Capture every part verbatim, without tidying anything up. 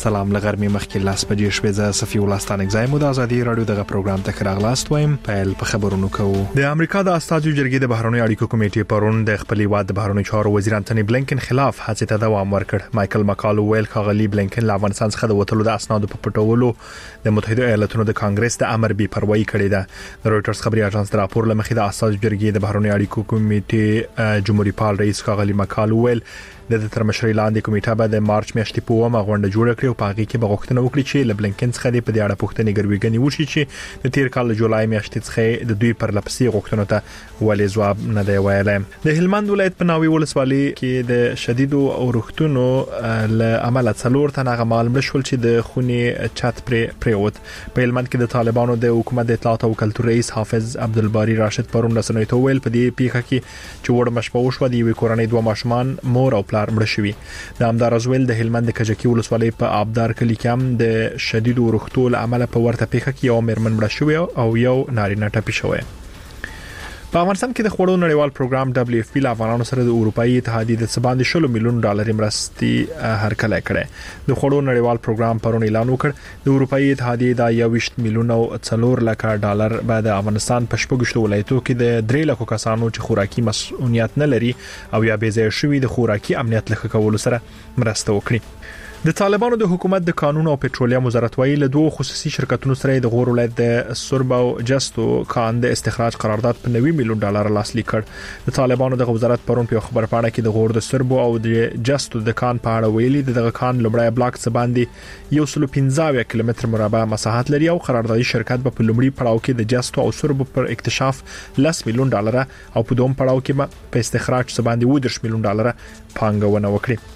سلام لغرمې مخکې لاس بجې شپې ز صفي ولستان اگزایم د ازادي رادیو دغه پروګرام ته خراغلاست وایم پیل په خبرونو کوو. د امریکا د استازو جرګې د بهرنی اړیکو کمیټې پرون د خپل هیواد د بهرنی چارو وزیر انټونی بلینکن خلاف هڅې ته دوام ورکړ. مایکل مکالو ویل خغلی بلینکن له افغانستان څخه د وټلو د اسنادو په پټولو د متحده ایالاتونو د کانګرس د امر بي پروايي کړې ده. د رويټرز خبري اژانس د راپور لمخې د استازو جرګې د بهرنی اړیکو کمیټې جمهوریت پال رئیس خغلی مکالو ویل د تر مشرۍ لاندې کمیټه به د مارچ میاشتې په ومه غونډه جوړه کړي او په هغه کې به غوښتنه وکړي چې له بلینکن څخه د په دې اړه پوښتنې ګرویګنې وشي چې د تیر کال د جولای میاشتې څخه د دوی پر لپسې غوښتنو ته ولې ځواب نه دی ویلی. د هلمند ولایت په ناوې ولسوالۍ کې د شدیدو اورښتونو له امله څلور تنه غمال مړ شول چې د خونې چت پرې پریوت. په هلمند کې د طالبانو د حکومت د اطلاعات او کلتور رئیس حافظ عبدالباری راشد پرون رسنیو ته ویل په دې پیښه کې چې وړ مشپه وشو د یوې کورنۍ دوه ماشومان مور او پلار مړ شوي. د امدار ازویل د هلمند د کجکی ولسوالۍ په آبدار کلی کې هم د شدیدو اورښتو له امله په ورته پیښه کې یو مېرمن مړه شوې او یو نارینه ټپي شوی. په افغانستان کې د خوړو نړیوال پروګرام دبليو اف پی له افغانانو سره د اروپאי اتحادیې د سباندې شلو میلیون ډالر مرستې هرکلی کړې. د خوړو نړیوال پروګرام پرون اعلان وکړ د اروپאי اتحادیې د یوویشت میلیون او څلور لک ډالر بعد افغانستان په شپږشتو ولایتو کې د درې لکو کسانو چې خوراکي مسؤلیت نه لري او یا بې ځای شوي د خوراکي امنیت لکه کولو سره مرسته وکړي. د طالبانو د حکومت د قانون او پټرولیم وزارت وایي له دوه خصوصي شرکتونو سره د غور ولایت د سرب او جستو کان د استخراج قرارداد په نوي میلیون ډالر لاسلیک کړ. د طالبانو د وزارت پرون په خبر پاڼه کې د غور د سرب او د جستو د کان په اړه ویلي دغه کان لومړی بلاک څخه باندې یو سل پنځه کیلومتر مربع مساحت لري او قراردادي شرکت په لومړي پړاو کې د جستو او سرب پر اکتشاف لس میلیون ډالر او په دوم پړاو کې په استخراج څخه باندې و دېرش میلیون ډالر پانګونه وکړي.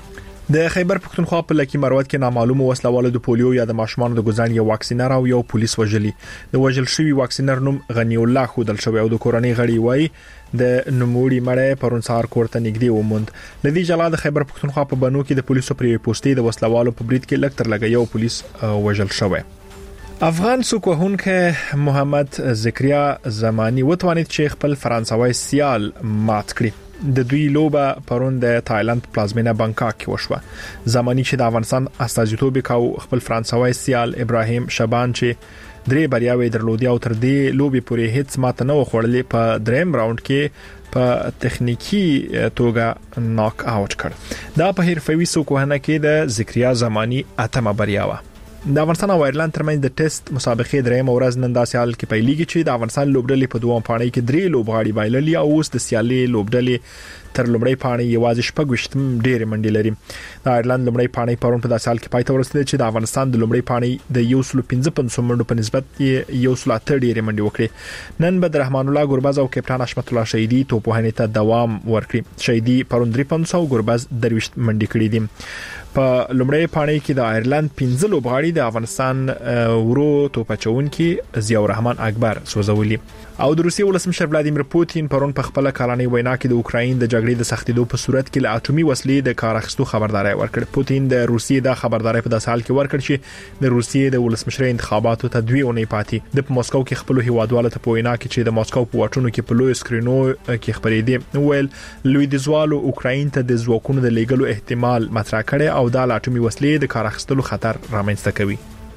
د خیبر پختونخوا په لکی مروت کې نامعلوم وسلوال د پولیو یا د ماشومان د ګزان یو واکسینر او یو پولیس وژلي. د وژل شوی واکسینر نوم غنی الله خودل شوی او د کورنۍ غړي وای د نموړي مړی پرون سهار کوړه نږدې وموند. لدی جلا د خیبر پختونخوا په بنو کې د پولیسو پرې پوسټي د وسلوالو په برید کې لکتر لګي یو پولیس وژل شوی. افغان سوکوهونکه محمد زکریا زمانی وتوانید چې خپل فرانسوي سیال مات کړي. د دوی لوبه پرون د تایلند پلازمینه بانکاک کې وشوه. زمانی چې د افغانستان استازیتوب وکاو خپل فرانسوي سیال ابراهیم شبان چې درې بریاوي درلودي او تر دې لوبي پورې هیڅ ماته نه وخوړلې په دریم راوند کې په تخنیکی توګه ناک آوټ کړ. دا په حرفوي سوکوهنه کې د زکریا زمانی اتمه بریاوه. د افغانستان او ایرلند ترمنځ د ټیسټ مسابقې درېم ورځ نن داسې حال کې پیلېږي چې د افغانستان لوبډلې په دوه پاڼې کې درې لوبغاړي بایللي او اوس د سیالي لوبډلې تر لومړی پاڼې یوازې شپږ ډېرې منډې لري. د ایرلند لومړی پاڼې پرون په داسې حال کې پای ته ورسېده چې د افغانستان د لومړی پاڼې د یو سل پنځه پنځوس منډو په نسبت یو سل اته ډېرې منډې وکړې. نن به د رحمان الله ګربز او کپټان حشمت الله شهیدی توپوهنې ته دوام ورکړي. شهیدی پرون درې پنځوس او ګربز درويشت منډې کړې دي. په لومړی پاڼې کې د ایرلند پنځه لوبغاړي د افغانستان ورو توپچونکي ضیاء الرحمن اکبر سوزولي. او د روسیې ولسمشر ولادیمیر پوتین پرون په خپل کلاني وینا کې د اوکرين د جګړې د سختیدو په صورت کې له اټومي وسلې د کار اخیستو خبرداري ورکړ. پوتین د روسیې د خبرداري په داسې حال کې ورکړ چې د روسیې د ولسمشر انتخاباتو ته دوی اونۍ پاتې د موسکو کې خپل هیوادوالو ته په وینا کې چې د موسکو په واټونو کې په لوی سکرینو کې خبرېدي ویل لوی د زوالو اوکرين ته د ځواکونو د لیګلو احتمال مطرح کړي او د اټومي وسلې د کار اخیستلو خطر رامنځته کوي.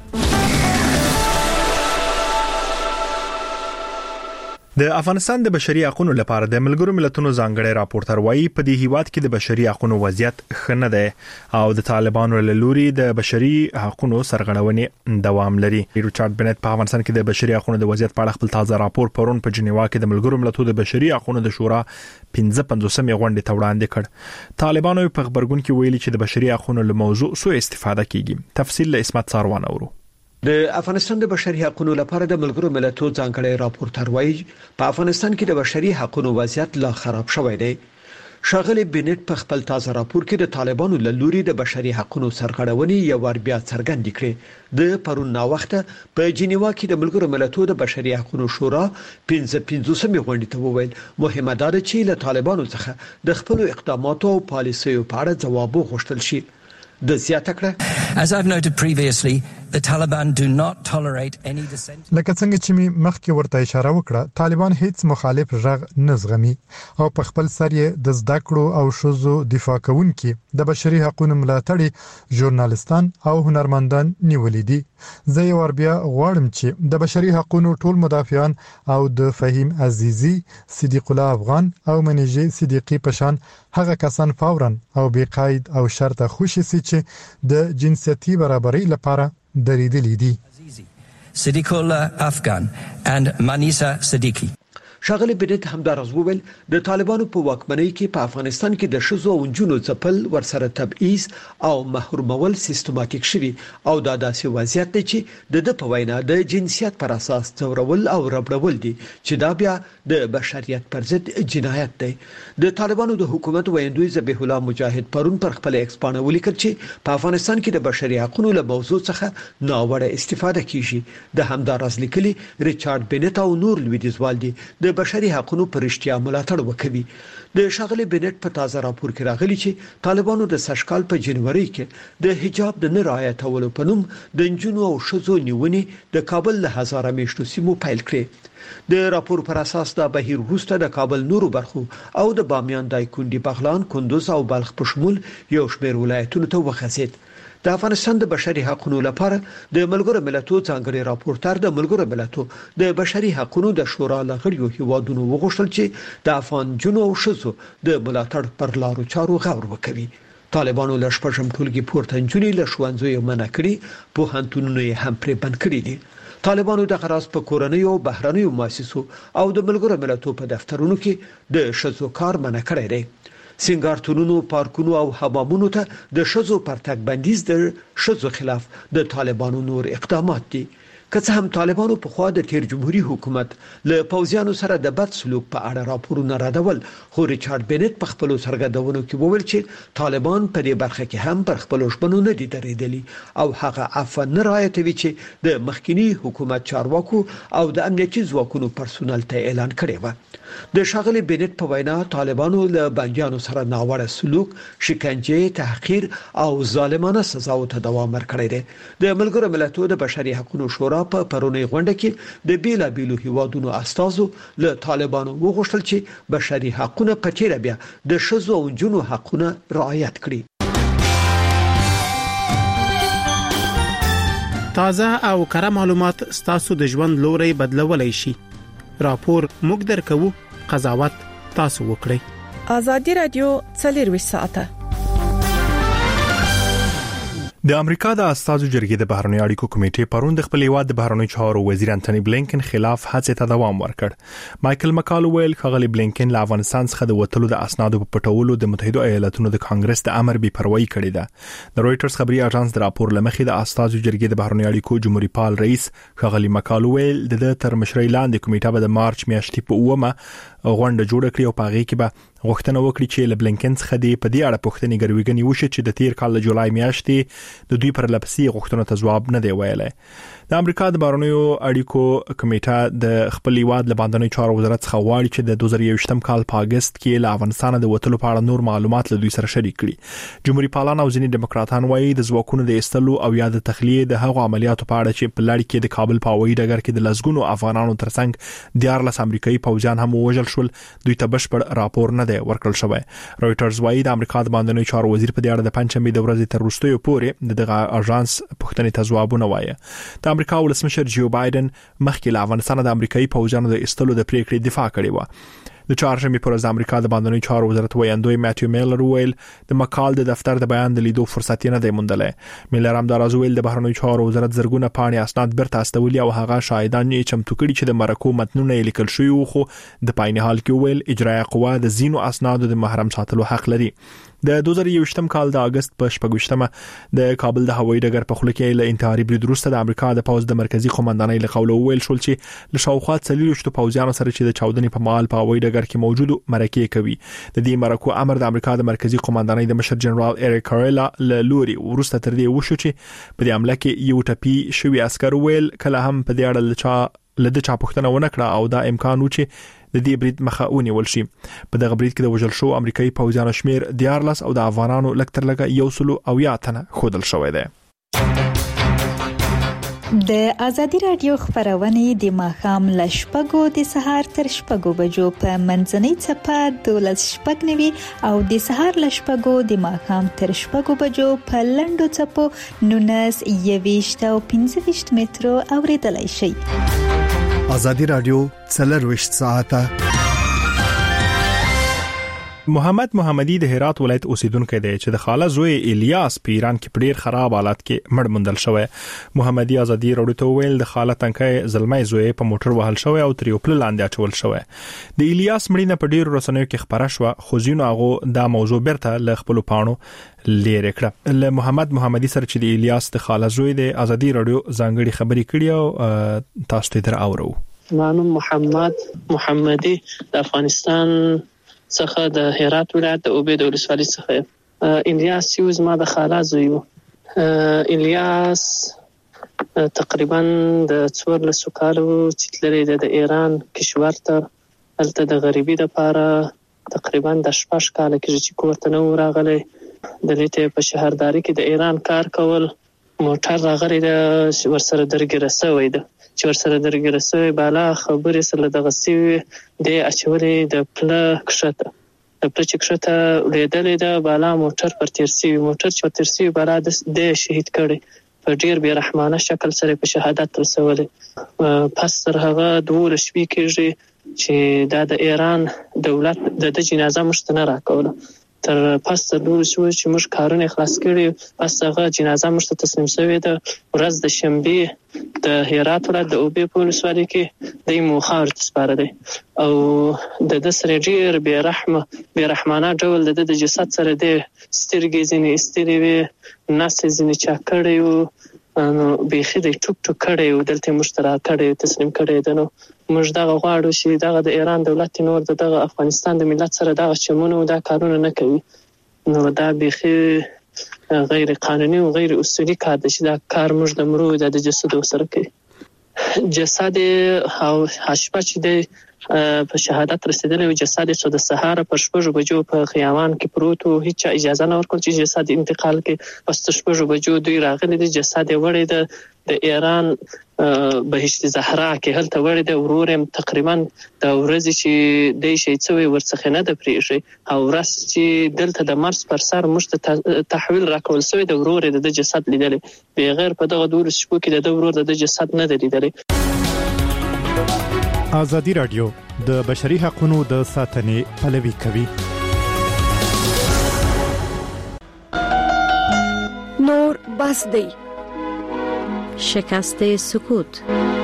د افغانستان د بشري حقوقو لپاره د ملګرو ملتونو ځانګړي راپورټر وایي په دې هیواد کې د بشري حقوقو وضعیت ښه نه دی او د طالبانو له لوري د بشري حقوقو سرغړونې دوام لري. ریچارډ بنت په افغانستان کې د بشري حقوقو د وضعیت په اړه خپل تازه راپور پرون په جنیوا کې د ملګرو ملتونو د بشري حقوقو د شورا پنځه پنځوسمې غونډې ته وړاندې کړ. طالبانو په خبرګون کې ویلي چې د بشري حقوقو له موضوع سوء استفاده کیږي. تفصیل له اسمت ساروان اورو. د افغانستان د بشري حقوقو لپاره د ملګرو ملتونو ځانګړي راپورټر وایي په افغانستان کې د بشري حقوقو وضعیت لا خراب شوی دی. شاغلی بنت په خپل تازه راپور کې د طالبانو له لوري د بشري حقوقو سرغړونې یو ور بیا څرګند کړي. د پرون نا وخت په جنیوا کې د ملګرو ملتونو د بشري حقوقو شورا پنځه پنځوسمې غونډې ته وویل مهمه ده چې له طالبانو څخه د خپل اقداماتو او پالیسیو په اړه ځواب وغوښتل شي. د زیاته کړه. As I've noted previously, the Taliban do not tolerate any dissent. لکه څنګه چې می مخکې ورته اشاره وکړه، طالبان هیڅ مخالف ژغ نه زغمي او په خپل سر یې د زده کړو او شوزو دفاع کوونکي د بشري حقوقو ملاتړي ژورنالستان او هنرمندان نیولې دي. زه یو ور بیا غواړم چې د بشري حقوقو ټول مدافعان او د فهیم عزیزی، صدیق الله افغان او منیجی صدیقی پشان هغه کسان فورا او بې قید او شرط خوشي سي چې د جنسيتي برابرۍ لپاره درېدلې دي. Siddiqullah Afghan and Manisa Siddiqui. شاغلی بنت همدارز وویل د طالبانو په واکمنۍ کې په افغانستان کې د شذو او جنونو ځپل ورسره تبعیض او محرومول سیستماتیک شوی او دا داسې وضعیت دی چې د د په وینا د جنسیت پر اساس ځورول او ربړول دي چې دا بیا د بشریت پر ضد جنایت دی. د طالبانو د حکومت ویندوی ذبیح الله مجاهد پرون پر خپل ایکسپانه ولیکل چې په افغانستان کې د بشري حقوقو له موضوع څخه ناوړه استفاده کیږي. د همدارز لیکلي ریچارډ بنت او نور لویدیزوال دي د بشري حقوقو پر اشتیا ملاتړ وکوي. د شاغلی بنت په تازه راپور کې راغلي چې طالبانو د سشکال په جنوري کې د حجاب د نه رعایتولو په نوم د انجونو او شذو نیونې د کابل له هزاره میشتو سیمو پیل کړې. د راپور پر اساس د بهیر وروسته د کابل نورو برخو او د بامیان، دایکنډي، بغلان، کندوز او بلخ په شمول یو شمېر ولایتونو ته وخصید. د افغانستان د بشري حقوقو لپاره د ملګرو ملتونو څنګه راپورټر د ملګرو ملتونو د بشري حقوقو د شورا لغړیو هیوادونو وغوښتل چې د افغان جنو او شذو د ملاتړ پر لارو چارو غور وکړي. طالبانو له شپږم ټولګي پورته انجونې له ښوونځیو منع کړي، په هنتونونو یې هم پرې بند کړي دي. طالبانو د غراس په کورنۍ او بهرنیو مؤسسو او د ملګرو ملتونو په دفترونو کې د شذو کار منع کړی دی. سنگارتونونو، پارکونو او حمامونو ته د شذو پرتګ بندیز د شذو خلاف د طالبانو نور اقدامات دي. که څه هم طالبانو په خوا د تیر جمهوریت حکومت له پوځیانو سره د بد سلوک په اړه راپورونه راډول، خو ریچارډ بنت په خپل سرګردونو کې وویل چې طالبان په دې برخه کې هم پر خپل ژمنو نه دي درېدلي او هغه عفو نه رعایتوي چې د مخکنی حکومت چارواکو او د امنیتي ځواکونو پرسونل ته اعلان کړی و. د شاغلی بنت په وینا طالبانو له بنديانو سره ناوړه سلوک، شکنجه، تحقیر او ظالمانه سزاو ته دوام ورکړی دی. د ملګرو ملتونو د بشري حقوقو شورا په پرونی غونډه کې د بیلا بیلو هیوادونو استازو له طالبانو وغوښتل چې بشري حقوقو په تیر بیا د شذو او جنو حقوقو رعایت کړي. تازه او کره معلومات ستاسو د ژوند لوري بدلولای شي. راپور موږ درکو، قضاوت تاسو وکړئ. ازادي رادیو څلور ساعته. د امریکا د استازو جرګې د بهرنیو اړیکو کمیټې پرون د خپل هیواد د بهرنیو چارو وزیر انټونی بلینکن خلاف هڅې ته دوام ورکړ. مایکل مکال ویل خغلی بلینکن له افغانستان څخه د وټلو د اسنادو په پټولو د متحده ایالاتونو د کانګرس د امر بي پروايي کړې ده. د رويټرز خبري اژانس د راپور لمخې د استازو جرګې د بهرنیو اړیکو جمهوریت پال رئیس خغلی مکال ویل د تر مشرۍ لاندې کمیټه به د مارچ میاشتې په اومه غونډه جوړه کړي او پاغي کې به غوښتنه وکړي چې له بلینکن څخه دی په دې اړه پوښتنې ګرویګنی وشي چې د تیر کال د جولای میاشتې د دوی پر لپسې غوښتنو ته جواب نه دی ویلای. د امریکا د بهرنیو اړیکو کمیټه د خپل هیواد له باندې چارو وزارت څخه غواړي چې د دوه زره یوویشتم کال په اگست کې له افغانستان د وټلو په اړه نور معلومات له دوی سره شریک کړي. جمهوریت پالان او ځینې دیموکراتان وایي د ځواکونو د استلو او یا د تخلیه د هغو عملیاتو په اړه چې په لړ کې د کابل په هوایي ډګر کې د لسګونو افغانانو ترڅنګ دیارلس امریکایي پوځیان هم وژل شول، دوی ته بشپړ راپور نه دی ورکړل شوی. رويټرز وایي د امریکا د باندې چارو وزیر په دې اړه د پنځمې د ورځې تر وروستیو پورې دغه اژانس پوښتنې ته ځوابونه وایي. د امریکا ولسمشر جو بایدن مخکې له افغانستان د امریکایي پوځیانو د استلو د پریکړې دفاع کړې و. د چهارشنبه پر ورځ د امریکا د باندې چارو وزارت ویاندوی ماتیو میلر ویل د مقال د دفتر د بیان د لیدو فرصت نه دی موندلی. میلر هم دا راځویل د بهرنیو چارو وزارت زرګونه پاڼې اسناد برته استولي او هغه شاهدان یې چمتو کړي چې د مرکو متنونه لیکل شوی وو، خو د پایني حال کې ویل اجرایه قوه د زینو اسنادو د محرم ساتلو حق لري. د دوه زره یوویشتم کال د اگست په شپږمه د کابل د هوایي ډګر په خوله کې له انتحاري برید وروسته د امریکا د پوځ د مرکزی قومندانۍ له قوله ویل شول چې له شاوخوا څلوېښت پوځیانو سره چې د چاودنې په مهال په هوایي ډګر کې موجود مرکې کوي. د دې مرکو امر د امریکا د مرکزی قومندانۍ د مشر جنرال اریک کاریلا له لوري ورسته تر دې وشو چې په دې عمله کې یو ټپي شوی عسكر ویل کله هم په دې اړه لچا لده چا پوښتنه ونه کړه او دا امکان و چې د دې برید مخه ونیول شي. په دغه برید کې د وژل شو امریکایي پوځیانو شمیر دیارلس او د افغانانو لږ تر لږه یو سلو او یا تنه ښودل شوی دی. د ازادي رادیو خبرونه د ماښام له شپږو د سهار تر شپږو بجو په منځنۍ چپه دولس شپږ نوي او د سهار له شپږو د ماښام تر شپږو بجو په لنډو چپو نونس یويشت او پنځه ویشت مترو اوریدلای شي. ازادي رادیو څلرویشت ساعته. محمد محمدي د هرات ولایت اوسیدونکو دی چې د خاله زوی الیاس په ایران کې ډیر خراب حالات کې مړ موندل شوی. محمدي ازادي راډیو ته ویل د خاله تنکي زلمای زوی په موټر وهل شوی او تر یو پل لاندې اچول شوی. د الیاس مړینه په ډیرو رسنیو کې خبره شوه، خو ځینو هغه دا موضوع برته ل خپل پاڼو لری کړه. ل محمد محمدي سره چې د الیاس د خاله زوی د ازادي راډیو ځانګړي خبري کړي او تاسو ته در اورو. نام محمد محمدي د افغانستان څخه د هرات ولایت د اوبې د ولسوالۍ څخه. الیاس یو زما د خاله زوی و. الیاس تقریبا د څوارلسو کالو چې تللی د ایران کشور ته هلته د غریبي لپاره تقریبا د شپږ کاله کې چې کور ته نه و راغلی. دلته په شهرداري کې د ایران کار کول، موټر راغلی د ورسره درګیره شوی ده چې ورسره درګیره شوی بالا خبرې سره دغه سوي د اچولې د پله کښته د پله چې کښته لیدلې ده بالا موټر پر تیر سوي موټر چې تیر سوي بالا د شهید کړي په ډیر بې رحمانه شکل سره په شهادت رسولي. پس تر هغه دوه شپې کېږي چې دا د ایران دولت د جنازه مشته نه راکوله. تر پس تر دوه شو چې موږ کارونه خلاص کړي، پس هغه جنازه مشته تسلیم شوې ده. ورځ د شنبه د هرات ولایت د اوبې په ولسوالۍ کې د موخار تسپاره دی او د د سره ډیر بې رحمه بې رحمانه ډول د د جسد سره د سترګې ځینې ستري وي، نس ځینې چا کړی و، نو بیخي د ټوک ټوک کړی و، دلته مشترک کړی تسلیم کړی ده. نو موږ دغه غواړو چې دغه د ایران دولت نور دغه افغانستان د ملت سره دغه چمونه دا کارونه نه کوي. نو دا بیخي غیر قانوني او غیر اصولي کار دی چې دا کار موږ د مرو د جسد سره کوي. جسد او حشبه چې دی په شهادت رسیدلی و، جسد څو د سهار په شپږو بجو په خیامان کې پروت و، هیڅ اجازه نه ورکول چې جسد انتقال کړي. پس د شپږو بجو دوی راغلي دي، جسد یې وړی ده د ایران بهشت زهرا کې هلته وړی ده. ورور هم تقریبا د ورځې چې دی شهید شوی ورڅخه نه ده پرېښی، او ورځ چې دلته د مرز پر سر موږ تحویل راکول شوی د ورور د جسد لیدلی، بغیر په دغه دولس شپو کې د ورور د جسد نه دی لیدلی. ازادي رادیو د بشري حقوقو د ساتنې پلوي کوي. نور بس دی شکست سکوت.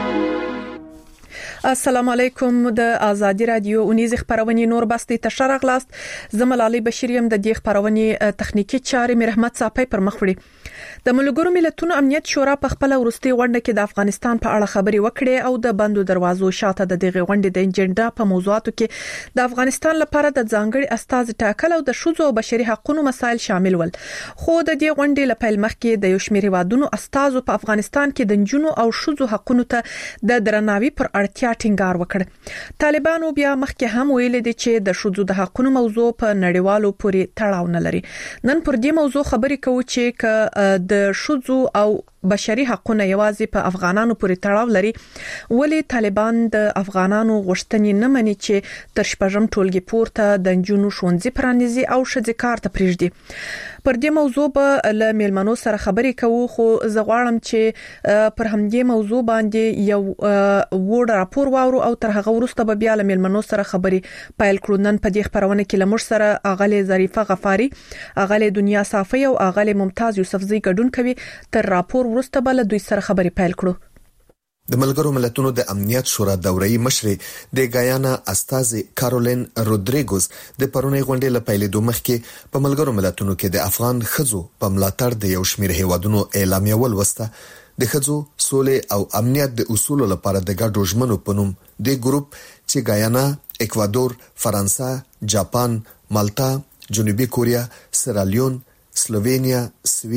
السلام علیکم. د ازادي رادیو اونیز خبرونه نور بستی تشر غلاست. زملالي بشریم د دې خبرونه تخنیکی چارې مرحمت صاحب پر مخ وړي. د ملګرو ملتونو امنیت شورا په خپل ورستي غونډه کې د افغانستان په اړه خبري وکړې او د بندو دروازو شاته د دغه غونډې د اجنډا په موضوعاتو کې د افغانستان لپاره د ځانګړي استاذ ټاکل او د شوزو او بشري حقوقو مسایل شامل ول. خو د دې غونډې لپاره مخکې د یو شمېر هیوادونو استاذو په افغانستان کې د جنونو او شوزو حقوقو ته د درناوي پر اړتیا ټینګار وکړ. طالبانو بیا مخکې هم ویل دي چې د شوزو د حقوقو موضوع په نړیوالو پورې تړاو نه لري. نن پر دې موضوع خبرې کوو چې ک د شوزو او بشري حقوقو یوازې په افغانانو پورې تړاو لري، ولی طالبان د افغانانو غوښتنې نه مني چې تر شپږم ټولګي پورته د جنونو ښوونځي پرانیزي او ښځې کار ته پریږدي. پر دې موضوع به له میلمنو سره خبرې کوو، خو زه غواړم چې پر همدې موضوع باندې یو وړ راپور واورو او تر هغه وروسته به بیا له میلمنو سره خبرې پیل کړو. نن په دې خبرونه کې لمر سره اغلی ظریفه غفاری، اغلی دنیا صافی او اغلی ممتاز یوسفزی ګډون کوي. تر راپور وروسته به له دوی سره خبرې پیل کړو. د ملګرو ملتونو د امنیت شورا دوري مشرې د ګایانا استاذ کارولین رودریګوز د پرونی غونډې لپاره د مخکې په ملګرو ملتونو کې د افغان خزو په ملاتړ د یو شمېر هیوادونو اعلامیه ولوسته. د خزو سولې او امنیت د اصول لپاره د ګډو ژمنو په نوم د ګروپ چې ګایانا، اکوادور، فرانسه، جاپان، مالټا، جنوبي کوریا، سیرالیون، سلووینیا، سویس،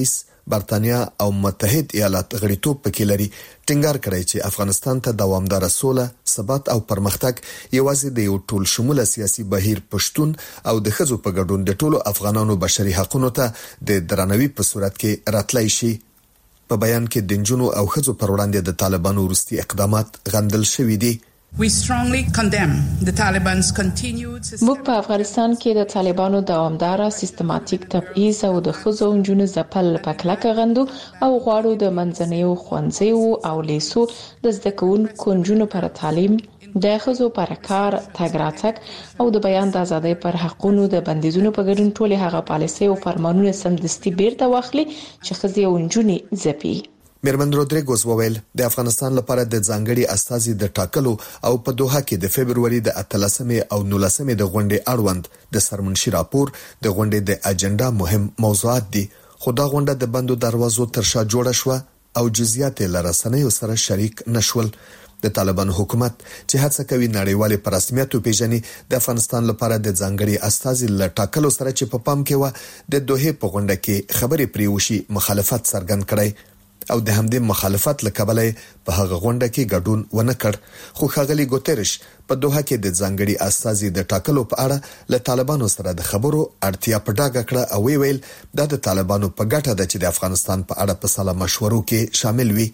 برتانیا او متحد ایالات غړیتوب پکې لري ټینګار کړی چې افغانستان ته دوامدار سوله، ثبات او پرمختګ یوازې د یو ټول شموله سیاسي بهیر پښتون او د ښځو په ګډون د ټولو افغانانو بشري حقوقو ته د درناوي په صورت کې راتلای شي. په بیان کې د جنونو او ښځو پر وړاندې د طالبانو وروستي اقدامات غندل شوي دي. We strongly condemn the Taliban's continued موږ په افغانستان کې د طالبانو دوامداره سیستماتیک تبعیض او د ښځو او نجونو ځپل په کلکه غندو او غواړو د منځنیو ښوونځیو او لیسو د زده کوونکو نجونو پر تعلیم، د ښځو پر کار تګ راتګ او د بیان د ازادۍ پر حقونو د بندیزونو په ګډون ټولې هغه پالیسۍ او فرمانونه سمدستي بیرته واخلي چې ښځې او نجونې ځپي. میرمن رودریګوز وویل د افغانستان لپاره د ځانګړي استازي د ټاکلو او په دوحه کې د فبرवरी د اتلسمې او نولسمې د غونډې اړوند د سرمنشي راپور د غونډې د اجنډا مهم موضوعات دي. خو دا غونډه د بندو دروازو تر شا جوړه شوه او جزئیات یې له رسنیو سره شریک نشول. د طالبان حکومت چې هڅه کوي نړیوال په رسمیت پیژني د افغانستان لپاره د ځانګړي استازي له ټاکلو سره چې په پام کې و د دوحه په غونډه کې خبرې پریوشي مخالفت څرګند کړي او د همدې مخالفت لکبلې په هغه غونډه کې ګډون ونه کړ. خو ښاغلي ګوتریش په دوحه کې د ځانګړي استازي د ټاکلو په اړه له طالبانو سره د خبرو اړتیا په ډاګه کړه او ویل دا د طالبانو په ګټه ده چې د افغانستان په اړه په سلا مشورو کې شامل وي.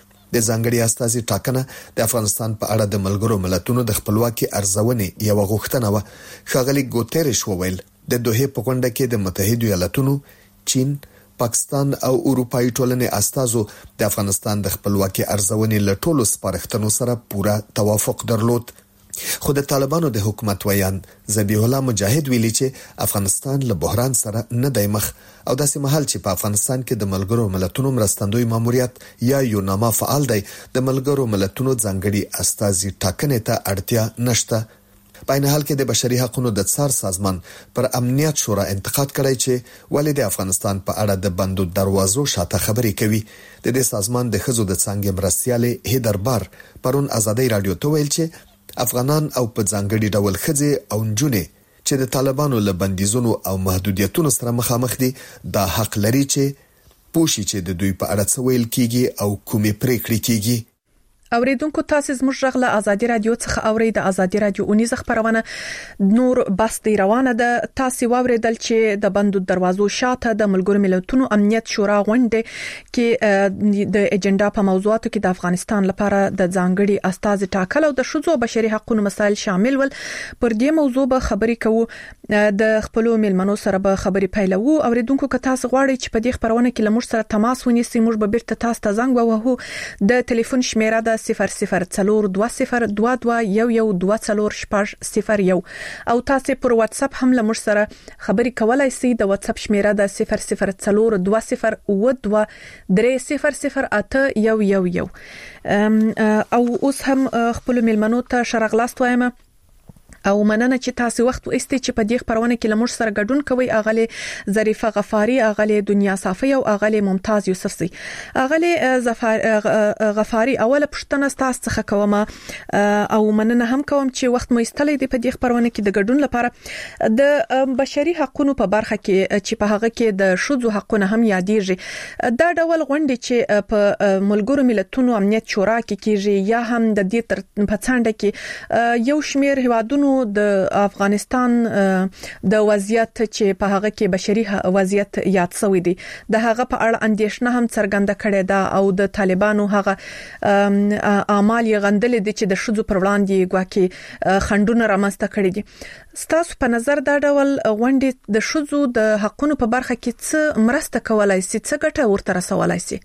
د ځانګړي استازي ټاکنه د افغانستان په اړه د ملګرو ملتونو د خپلواکي ارزونې یو غوښتنه و. ښاغلي ګوتریش وویل د دوحه په غونډه کې د متحده ایالاتونو، چین، پاکستان او اروپאי ټولنې استازو د افغانستان د خپلواکي ارزونې له ټولو سپارښتنو سره پوره توافق درلود. خو د طالبانو د حکومت ویان ذبیح الله مجاهد ویلي چې افغانستان له بحران سره نه دی مخ او داسې مهال چې په افغانستان کې د ملګرو ملتونو مرستندوی ماموریت یا یوناما فعال دی، د ملګرو ملتونو ځانګړي استازي ټاکنې ته اړتیا نشته. په عین حال کې د بشري حقوقو د څار سازمان پر امنیت شورا انتقاد کړی چې ولې د افغانستان په اړه د بندو دروازو شاته خبرې کوي. د دې سازمان د ښځو د څنګه مرستياله هیدر بار پرون ازادي رادیو ته ویل چې افغانان او په ځانګړي ډول ښځې او نجونې چې د طالبانو له بندیزونو او محدودیتونو سره مخامخ دي دا حق لري چې پوښي چې د دوی په اړه څه ویل کیږي او کومې پریکړې کیږي. اوریدونکو تاسو زموږ غږ له ازادي رادیو څخه اورئ. د ازادي رادیو اونیزه خبرونه نور بس دی روانه ده. تاسو واوریدل چې د بندو دروازو شاته د ملګرو ملتونو امنیت شورا غونډه کې د اجنډا په موضوعاتو کې د افغانستان لپاره د ځانګړي استازي ټاکل او د شذو بشري حقوقو مسایل شامل ول. پر دې موضوع به خبرې کوو، د خپل ملمنو سره به خبرې پیلوو. اوریدونکو که تاسو غواړئ چې په دې خبرونه کې لمر سره تماس ونیسئ، موږ به بیرته تاسو ته زنګ ووهو. د ټلیفون شمیره ده صفر صفر څلور دوه صفر دوه دوه یو یو دوه څلور شپږ صفر یو او تاسو پر واتس اپ هم لمر سره خبرې کولای شئ. د واتس اپ شمیره ده صفر صفر څلور دوه صفر و دوه درې صفر صفر اته یو یو یو. او اوس هم خپل ملمنو ته شرغلاست وایم او مننه چې تاسو وخت واستئ چې په دې خبرونه کې لمر سره ګډون کوي. اغله ظریفه غفاری، اغله دنیا صافی او اغله ممتاز یوسفزی. اغله غفاری اوله پښتنه تاسو څخه کوم او مننه هم کوم چې وخت مو استلې دی په دې خبرونه کې د ګډون لپاره. د بشري حقوقو په برخه کې چې په هغه کې د شذو حقوقونه هم یادېږي، دا ډول غونډې چې په ملګرو ملتونو امنیت شورا کې کیږي یا هم د دې تر په څنډه کې یو شمیر هیوادونو د افغانستان د وضعیت چې په هغه کې بشري وضعیت یاد شوی دی د هغه په اړه اندېښنه هم څرګنده کړې ده او د طالبانو هغه اعمال یې غندلې دي چې د شذو پر وړاندې ګواکې خندونه رامنځته کړې دي. ستاسو په نظر دا ډول غونډې د شذو د حقوقو په برخه کې څه مرسته کولای شي، څه ګټه ورته رسولای شي؟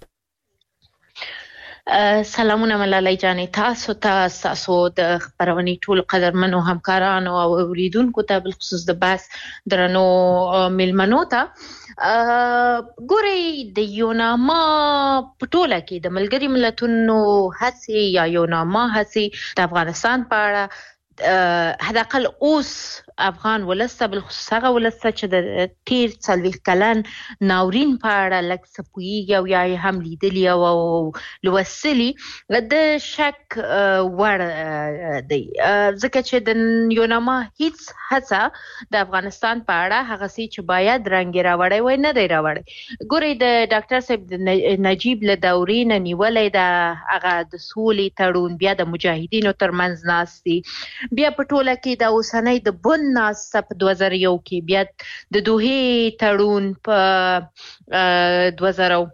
سلامونه ملالۍ جانې، تاسو ته تاسو د خبرونې ټول قدرمنو همکارانو او اوریدونکو ته بل خصوص د باس درنو ملمنو ته ګوري د یوناما پټوله کې د ملګری ملتونو هڅې یا یوناما هڅې د افغانستان په اړه حداقل اوس افغان ولسته بل خصوص هغه ولسته چې د تیر څلويخ کلن ناورین په اړه لکه سپویږي او یا هم لیدلی او لوسلی د شک ور دی ځکه چې د یوناما هیڅ هڅه د افغانستان په اړه هغه سي چې باید رنګ راوړی وای نه دی راوړی ګوري د ډاکټر صاحب نجیب له دورې نه نیولې د هغه د سولې تړون بیا د مجاهدینو ترمنځ ناستي بیا په ټوله کې د اوسنۍ د بن ناس په دوه زره یو کې بیا د دوه تړون په دوه زره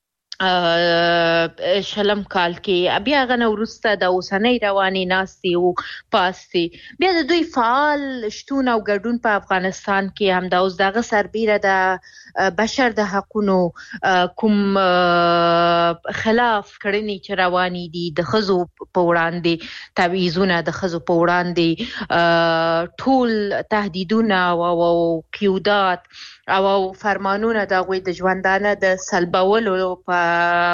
شلم کال کې بیا غنه ورسته د اوسنۍ رواني ناستي او پاستي بیا د دوی فعال شتون او ګډون په افغانستان کې هم د اوس دغه سربېره د بشر د حقوقو کوم خلاف کړنی چې رواني دي د خزو په وړاندې تبعیضونه د خزو په وړاندې ټول تهدیدونه او قیودات او فرمانونه د غوي د ژوندانه د سلبولو په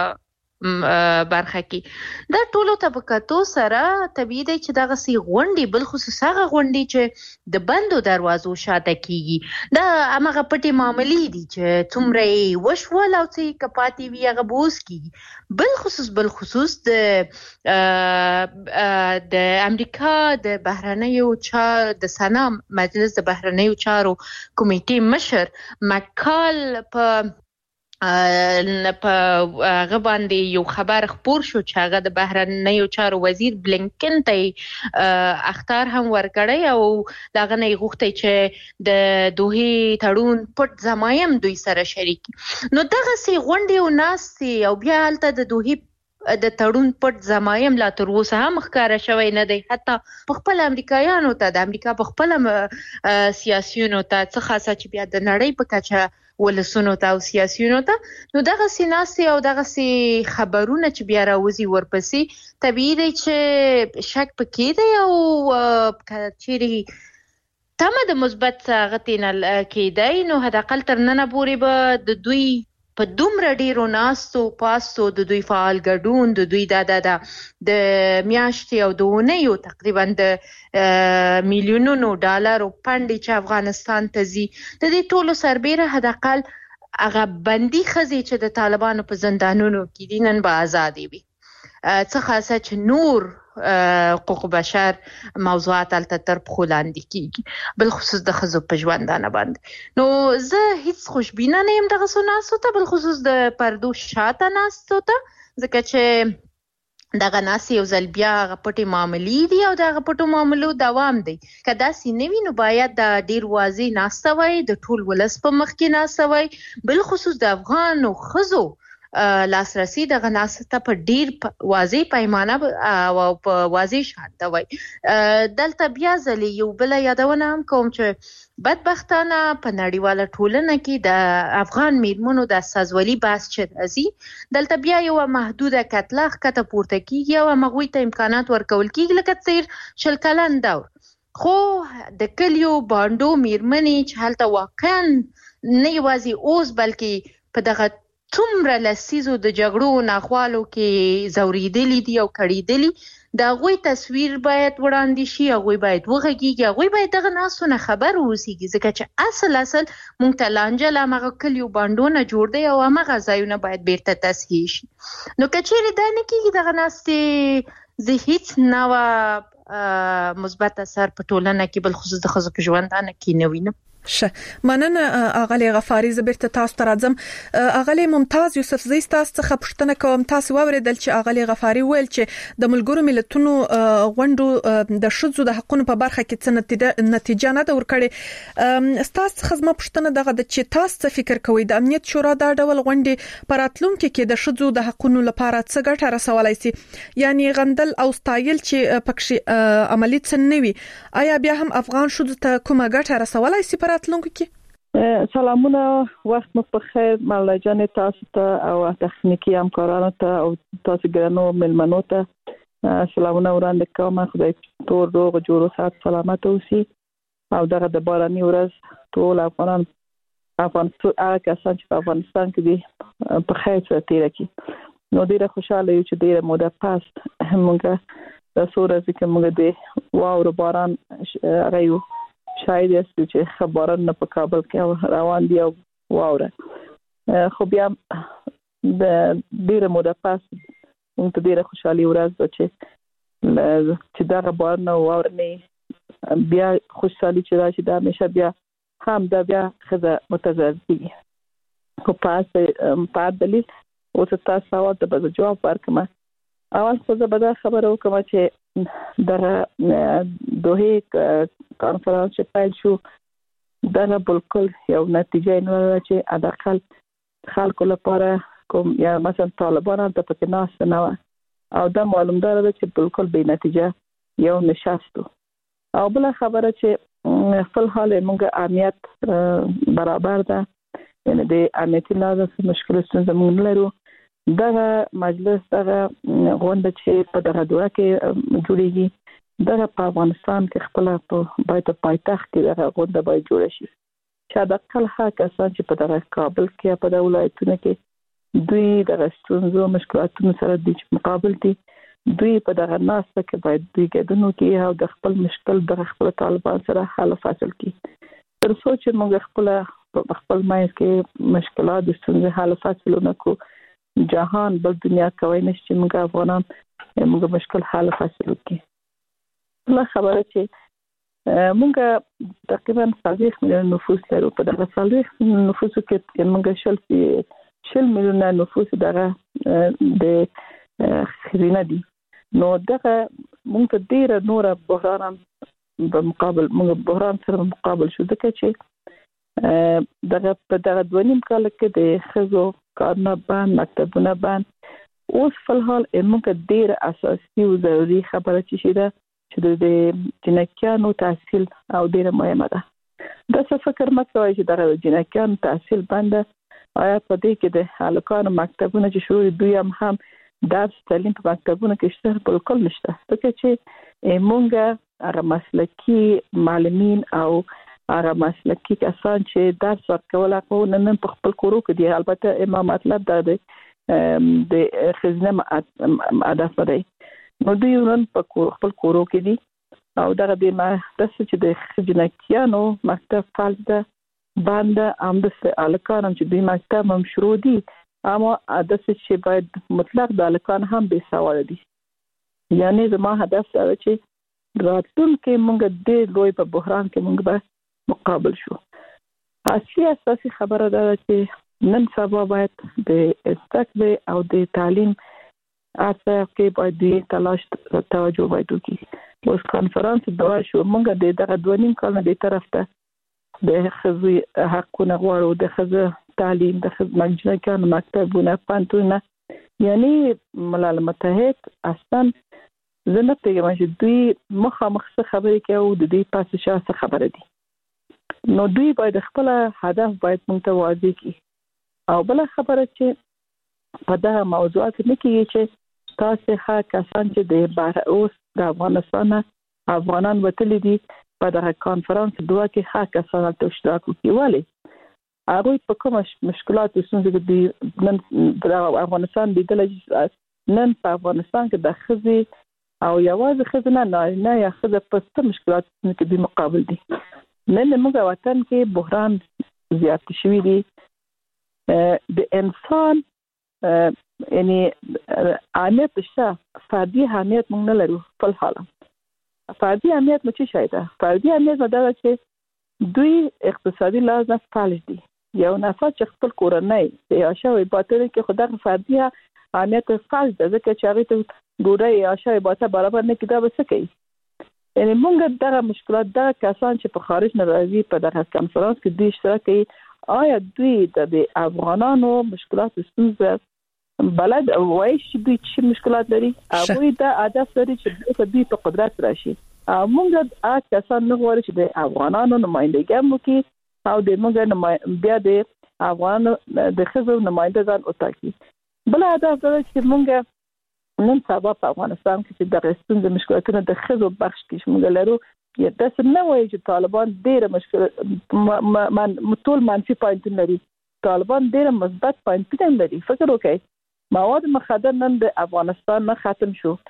برخه کې دا ټولو طبقاتو سره طبيعي دی چې دغه سي غونډي بل خصوص هغه غونډي چې د بندو دروازو شاته کیږي دا هغه پټي معاملې دي چې څومره وشول او چې کپاتي وی هغه بوس کیږي بل خصوص بل خصوص د د امریکا د بهرنیو چار د سنا مجلس د بهرنیو چارو کمیټې مشر مکال په په هغه باندې یو خبر خبر شو چې هغه د بهرنیو چارو وزیر بلینکن ته اختار هم ورکړی او داغه نه غوښتي چې د دوه تړون پټ زمایم دوی سره شریک نو دغه سي غونډي او ناسي او بیا هلته د دوه د تړون پټ زمایم لا تر اوسه هم ښکارا شوی نه دی حتی په خپل امریکایانو ته د امریکا په خپل سیاسيونو ته څه خاصه چې بیا د نړۍ په کچه ولسونو ته او سیاسيونو ته نو دغه سیناسي او دغه سي خبرونه چې بیا راوځي ورپسې طبيعي دی چې شک پکې دی او کچېری تمه د مثبت غتینه کېدای نو هداقل تر نن پورې به د دوی په دومره ډیرو ناستو پاسو د دوی فعال ګډون د دوی د د د میاشتې او دونیو تقریبا د میلیونونو ډالرو پاندې چې افغانستان ته زی د دې ټولو سربېره هداقل هغه بندي خزي چې د طالبانو په زندانونو کې دي نن به آزادي وي څه خاصه چې نور حقوق بشر موضوعات الته تر خلاندې کیږي بل خصوص د خزو په ژوندانه باندې نو زه هیڅ خوشبینه نه يم دغه سناسو ته بل خصوص د پردو شاته ناستو ته ځکه چې دغه ناسي یو ځل بیا غپټي معاملې دي او دغه پټو معاملو دوام دی کدا سي نوی نو باید د ډیر واضح ناستوي د ټول ولس په مخ کې ناستوي بل خصوص د افغان او خزو لاسرسي د غناسته په ډیر واضح پیمانه او په واضح شاته وای دلته بیا ځلې یو بل یادونه هم کوم چې بدبختانه په نړیواله ټولنه کې د افغان میرمنو د سازولي بحث چې ازي دلته بیا یو محدوده کتلخ کته پورته کیږي او مغوي ته امکانات ورکول کیږي لکه څیر شل کلن دور خو د کلیو باندو میرمنې چې هلته واقعا نه یوازې اوس بلکې په دغه څومره لسیزو د جګړو ناخوالو کې زوریدلې دي او کړیدلې دا غوي تصویر باید وړاندې شي او غوي باید وغږیږي غوي باید دغه ناسونه خبر ووسیږي ځکه چې اصل اصل مونږ ته لانجه لامغه کلیو باندونه جوړ دی او هغه ځایونه باید بیرته تصحیح شي نو کچېری دا نه کیږي دغه ناستې زه هیڅ نو مثبت اثر په ټولنه کې بل خصوص د خزو په ژوندانه کې نه وینم شه مننه اغلی غفاری زبرته تاسو ته راځم اغلی ممتاز یوسف زی تاسو څخه پوښتنه کوم تاسو ووریدل چې اغلی غفاری ویل چې د ملګرو ملتونو غونډو د شذو د حقوقو په برخه کې څه نتیجه نه د ورکړي تاسو خدمه پوښتنه دغه د چې تاسو فکر کوئ د امنیت شورا د ډول غونډې پراتلونکو کې د شذو د حقوقو لپاره څه ګټه رسولای شي یعنی غندل او ستایل چې پکې عملی څه نه وي آیا بیا هم افغان شذو ته کومه ګټه رسولای شي راتلونکو کې سلامونه وخت مو په خیر مولا جان تاسو ته او تخنیکی همکارانو ته او تاسو ګرانو ملمنو ته سلامونه وړاندې کوم خدای ټول روغ جوړ او صحت سلامت اوسئ او دغه د باراني ورځ ټول افغانان افغانستان هغه کسان چې په افغانستان کې دي په خیر سره تیر کړي نو ډیره خوشاله یو چې ډیره موده پاس موږ د سورې چې موږ د واورو باران غيو شاید چې خبرن نه په کابل کې روان دي او واوره خو بیا د ډیره موده پاس موږ ته ډیره خوشحالي ورځ چې چې دا غبار نه واور نه بیا خوشحالي چې راشي دا همیشه بیا هم دا بیا خزه متضرر دي کو پاس په دلیل او تاسو سوال ته به جواب ورکړم. اول خو زه به دا خبره وکم چې د دوه کانفرنس چې پیل شو دا بالکل یو نتیجه نه لري چې اداقل خلکو لپاره کوم یا مثلا طالبان د پکې ناس نه او دا معلوم ده چې بالکل به نتیجه یو نشاستو. او بل خبره چې خپل حال موږ امنیت برابر ده یعنی د امنیتي لازم مشکل ستونزه موږ لرو. دغه مجلس دغه غونډه چې په دغه دوه کې جوړیږي دغه په افغانستان کې خپل په باید پایتخت کې دغه غونډه باید جوړ شي چې د خپل حق کسان چې په دغه کابل کې په دغه ولایتونو کې دوی دغه ستونزو مشکلاتونو سره د مقابل دي دوی په دغه ناسته کې باید دوی ګډون وکړي او د خپل مشکل د خپل طالبان سره حل فصل کړي تر څو چې موږ خپل خپل مایز کې مشکلات د ستونزې حل فصلونه کو جهان بل دنیا کوي نشي موږ افغانان موږ مشکل حل فصل وکړي. لا خبره چې موږ تقریبا څلوېښت میلیون نفوس لرو په دغه څلوېښت نفوسو کې موږ شل شل میلیونه نفوس دغه د خزینه دي نو دغه موږ ته ډیر نور بحران په مقابل موږ بحران سره مقابل شو ځکه چې دغه په دغه دوه نیم کال کې د خزو کارونه بند مکتبونه بند اوس په حال موږ ډیر اساسي او ضروري خبره چې ده چې د جنکیانو تحصیل او ډیر مهمه ده. دا څه فکر مکوئ چې د جنکیانو تحصیل بند آیا په دې کې د هلکانو مکتبونه چې شروع دوی هم هم درس تعلیم په مکتبونه کې شته بالکل نشته ځکه چې موږ هغه مسلکي معلمین او هغه مسلکي کسان چې درس ورکول هغه نن په خپل کورو کې دي البته ما مطلب دا دی د خزینه هدف دی نو دوی نن په خپل کورو کې دي او دغه د ما د چې د خزینکیانو مکتب فعال ده باندې هم د الکان چې دوی مکتب هم شروع دي اما د چې باید مطلق د الکان هم به سوال دي یعنی زما هدف دا چې راتلونکي موږ د لوی په بحران کې موږ به مقابل شو. اصلي اساسي خبره ده چې نن سبا باید د استقبال او د تعلیم اته کې باید د تلاش توجه باید وکړي. اوس کانفرنس دا شو موږ د دغه دوه نیم کال د طرف ته د خزي حقونه غواړو د خزه تعلیم د خدمت کانو مکتبونه پانتونه یعنی ملل متحد اصلا زنه پیغام چې دوی مخامخ خبرې کوي او د دې پاسه شاسه خبره دي نو دوی باید خپل هدف باید متوازی کی او بل خبره چې په دا موضوعات نه کیږي چې تاسو ښه کسان چې د بهر اوس د افغانستان افغانان وتلي دي په دغه کانفرنس دوه کې ښه کسان ته اشتراک وکړي ولی هغه په کوم مشکلات ستونزې دي نن په افغانستان د نن په افغانستان کې د خزي او یوازې خزنه نه نه یا خزه په ست مشکلات کې د مقابل دي نن موږ وطن کې بحران زیات شوی دی د انسان یعنی اهمیت شته فردي اهمیت موږ نه لرو په حال فردي اهمیت مو څه شي ده فردي اهمیت دا چې دوی اقتصادي لازم فعال دي یو نفر چې خپل کورنۍ د عاشوي باطل کې خدای فردي اهمیت فعال ده ځکه چې هغه ته ګورای عاشوي باطل برابر نه کیده وسه کوي یعنی موږ دغه مشکلات دا کسان چې په خارج نه راځي په دغه کانفرنس کې د اشتراک کوي آیا دوی د افغانانو مشکلات ستونزه بلد وایي چې دوی چې مشکلات لري هغه دا هدف لري چې دوی په قدرت راشي موږ هغه کسان نه غواړو چې د افغانانو نمائندګي وکړي او د موږ بیا د افغانانو د خزو نمائندګان وټاکي بل هدف دا چې موږ نن سبا په افغانستان کې چې د ستونزې مشکلاتونه د خزو بخش کې موږ لرو یا داسې نه وایي چې طالبان ډېر مشکل من ټول منفي پوینټونه لري طالبان ډېر مثبت پوینټونه لري فکر وکړئ مواد مخدر نن د افغانستان نه ختم شو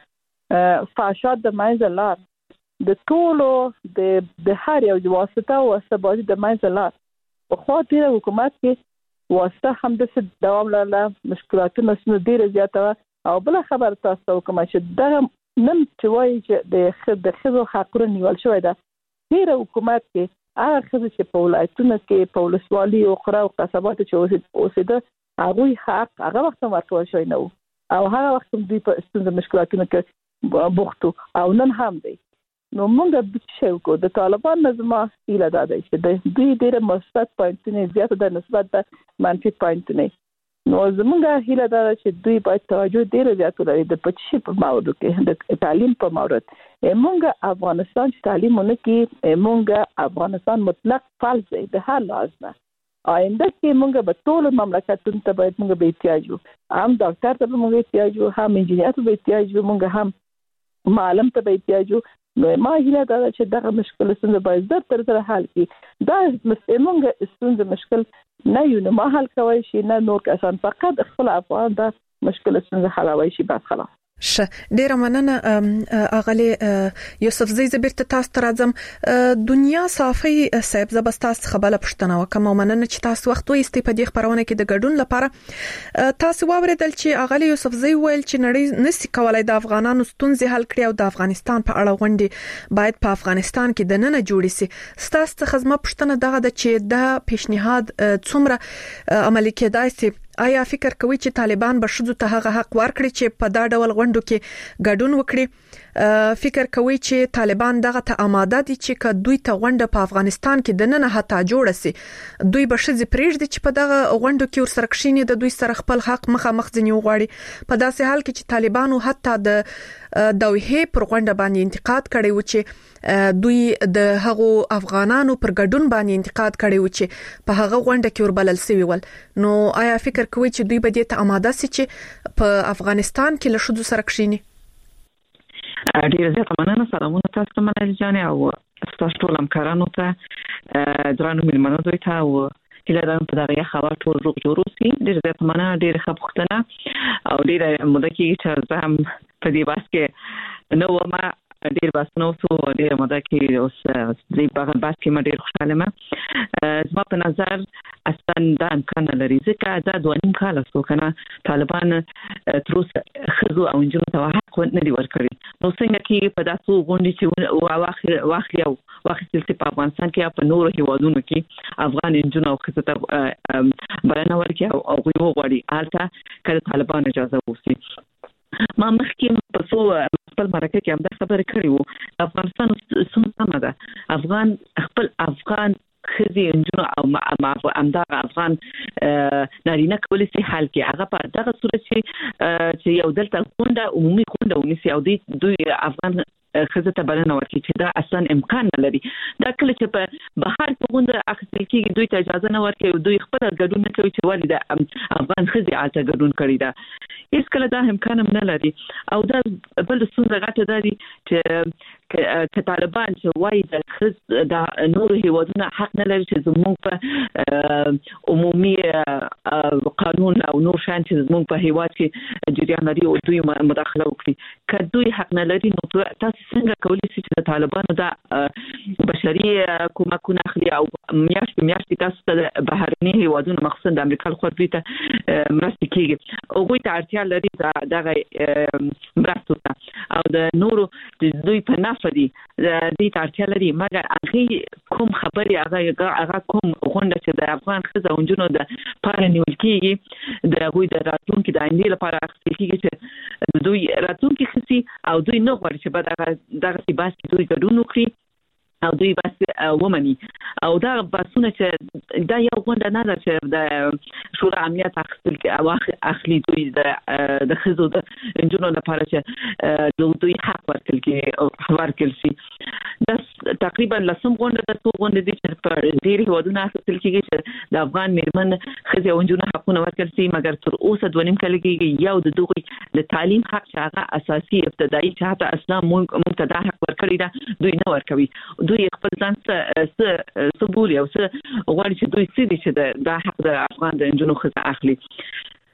فحشات د منځ لار د ټولو د د هر یو واسطه او سبازي د منځ لار په خاطر حکومت کې واسطه هم د دوام لاره مشکلاتونه سن ډیر زیاته او بل خبر تاسو کوم چې د نن چې وایي چې د خد د خزو حقوق نیول شوی دا هیر حکومت کې هغه خزو چې په ولایتونو کې په ولسوالۍ او قرا او قصبات چې اوسېده هغه حق هغه وخت ورکول شوی نه او هغه وخت دوی په ستونزې مشکلاتونو کې بوختو او نن هم دی نو موږ د شیو کو د طالبان نظم ایله دادای چې د دوی ډېر مثبت پوینټونه زیاته د نسبت د منفي پوینټونه نو زموږه هیله ده چې دوی باید توجه ډېر زیات لري د پچی په مورد کې د تعلیم په مورد موږ افغانستان چې تعلیم ونکي موږ افغانستان مطلق فلز دی د هر لحاظ آینده کې موږ به ټول مملکتونو ته باید موږ به احتیاج یو هم ډاکټر ته به موږ احتیاج یو هم انجینر ته به احتیاج یو موږ هم معلم ته به احتیاج یو نو ما هیله ده چې دغه مشکل څنګه باید زر تر زر حل کړي دا موږ څنګه مشکل نه یو نه ما حل کوي شي نه نور کسان فقط خپل افغان دا مشکل څنګه حلوي شي بس خلاص ش ډیر مننه اغلی یوسف زی زبیر ته تاسو ته راځم دنیا صافي صاحب زبستاس خبره پښتنه وکم مننه چې تاسو وخت وایستې په دې خبرونه کې د ګډون لپاره تاسو واوریدل چې اغلی یوسف زی ویل چې نړۍ نسی کولای د افغانانو ستونزې حل کړي او د افغانستان په اړه غونډې باید په افغانستان کې د نن جوړې سي تاسو ته خدمت پښتنه دغه د چې د پیشنهاد څومره عملي کېدای سي آیا فکر کوي چې طالبان به شذو ته هغه حق ورکړي چې په دا ډول غونډو کې ګډون وکړي فکر کوي چې طالبان دغه ته آماده دي چې که دوی ته غونډه په افغانستان کې د نن حتی جوړ سي دوی به شذ پرېږدي چې په دغه غونډو کې ورسره کښیني د دوی سره خپل حق مخامخ ځنی وغواړي په داسې حال کې چې طالبانو حتی د دوی پر غونډه باندې انتقاد کړي و چې دوی د هغو افغانانو پر ګډون باندې انتقاد کړي و چې په هغه غونډه کې وربلل سوي ول نو آیا فکر کوي چې دوی به دې ته آماده سي چې په افغانستان کې له شذو سره کښیني ډیر زیات مننه سلامونه تاسو ته منل جان او تاسو ټول همکارانو ته درانو ملمنو دوی ته او کله دا په دغه خبر ټول روغ جوړ اوسي ډیر زیات مننه ډیر ښه پوښتنه او ډیر موده کې چې زه هم په دې باس کې نو ما ډیر باس نو څو ډیر موده کې اوس دې په باس کې ما ډیر خوشاله ما زما په نظر اصلا دا امکان لري ځکه دا دوه نیم کال څو کنه طالبان تر اوسه خزو او انجنونو ته حق نه دی ورکړي نو څنګه کې په داسو غونډې چې واخر واخر یو واخر په افغانستان کې په نورو هیوادونو کې افغان انجنونو او خزو ته بلنه ورکړي او غوښتي وغواړي البته کله طالبان اجازه ووسي ما مخکې په څو خپل مرکه کې هم دا خبره کړې وو افغانستان څنګه ده افغان خپل افغان خزي انجنونو او امدار افغان نارینه کولای شي حل کې هغه په دغه صورت چې یو دلته غونډه عمومي غونډه ونیسي او دوی افغان خزه ته بلنه ورکړي چې دا اصلا امکان نه لري دا کله چې په بهر په غونډه اخیستل کېږي دوی ته اجازه نه ورکوي دوی خپل ګډون نه کوي چې ولې د افغان خزه الته ګډون کړي دا هیڅ کله دا امکان هم نه لري او دا بل څه غټه ده چې ک طالبان چې وایي د خز د نور هیوادونو حق نه لري چې زموږ په عمومي قانون او نور شان چې زموږ په هیواد کې جریان لري او دوی مداخله وکړي که دوی حق نه لري نو تاسو څنګه کولی شئ چې د طالبانو د بشري کومکونه اخلي او میاشت میاشت تاسو ته بهرني هیوادونو مخصوصا د امریکا خو دوی ته مرسته کوي او دوی ته اړتیا لري دغه مرسته او د نورو دوی په فدي د دې اړتیا لري مګر هغه کوم خبري هغه هغه کوم غونډه چې د افغان خزه اونجونو د پاره نیول کیږي د غوي د راتلونکو د اندې لپاره اخیستل کیږي چې دوی راتلونکو خسي او دوی نه غواړي چې بعد هغه دغه بحث دوی ګډون وکړي او دوی بس ومني او دا باسونه چې دا یو غونډه نه ده چې د شورا امنیت اخیستل کې او اخلي دوی د د خزو د انجنونو لپاره چې دوی حق ورکړي کې او ورکړي شي دا تقریبا لسم غونډه د څو غونډې دي چې په ډېر هیوادونو اخیستل کېږي چې د افغان میرمن خزي او انجنونو حقونه ورکړي شي مګر تر اوسه دوه نیم کال کې یو د دوی د تعلیم حق چې هغه اساسي ابتدایي چې حتی اسلام موږ ته دا حق ورکړي دا دوی نه ورکوي دوی خپل ځان څه سبول یو څه غواړي چې دوی څه دي چې د حق د افغان د انجنونو خزه اخلي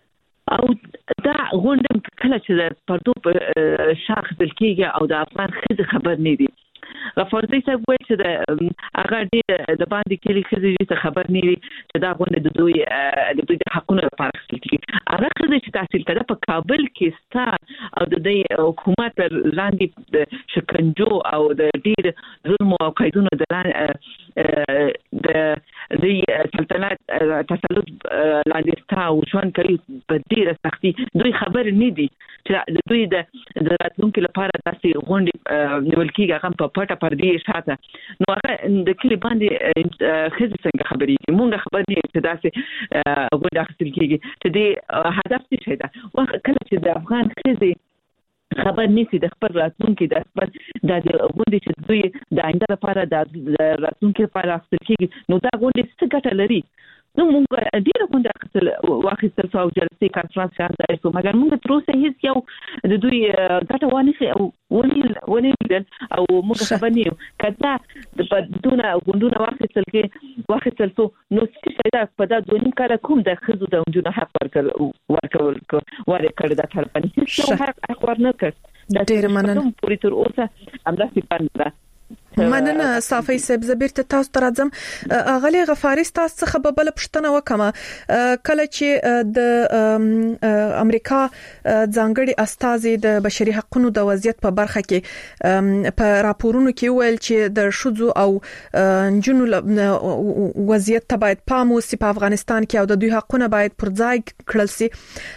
او دا غونډه کله چې د پردو په شاخ دل کېږي او د افغان خزه خبر نه دي غفارزی صاحب وایي چې د هغه ډېر د باندې کلی خزه دې خبر نه دي چې دا غونډه د دوی د دوی د حقونو لپاره خپل کیږي هغه خزه چې تحصیل کړه په کابل کې ستا او د دې حکومت لاندې د شکنجو او د ډېر ظلم او قیدونو د د د سلطنت تسلط لاندې ستا او ژوند کوي په ډېر سختي دوی خبر نه دي چې د دوی د راتلونکو لپاره داسې غونډه نیول کیږي هغه په پټه پردې شاته نو هغه د کلی باندې خزه څنګه خبرې کوي مونږ خبر نه چې داسې غونډه حاصل کیږي چې د هدف څه ده وخت کله چې د افغان خزه خبر نشي د خپل راتلونکو د خپل د غونډې چې دوی د آینده لپاره د راتلونکو لپاره حاصل کیږي نو دا غونډه څه ګټه لري نو موږ ډیره غونډه واخیستل او جلسې کانفرنس ځای شو مګر موږ تر اوسه هیڅ یو د دوی ګټه وانه او ونی ونی او موږ خبر نه یو کله د پدونه غونډونه واخیستل کې واخیستل سو نو څه دا په دا دونیم کار کوم د خزو د جون حق ورکول ورکول ورکړه د طرفانه هیڅ حق ورنه کړ د ډیر مننه پوری تر اوسه امدا سپانده مننه صافي سب زبیر ته تاسو ترځم اغلی غفاری تاسو څخه به بل پښتنه وکم کله چې د امریکا ځانګړي استازي د بشري حقوقو د وضعیت په برخه کې په راپورونو کې ویل چې د شذو او جنونو وضعیت ته باید پام وسی په افغانستان کې او د دوی حقونه باید پر ځای کړل شي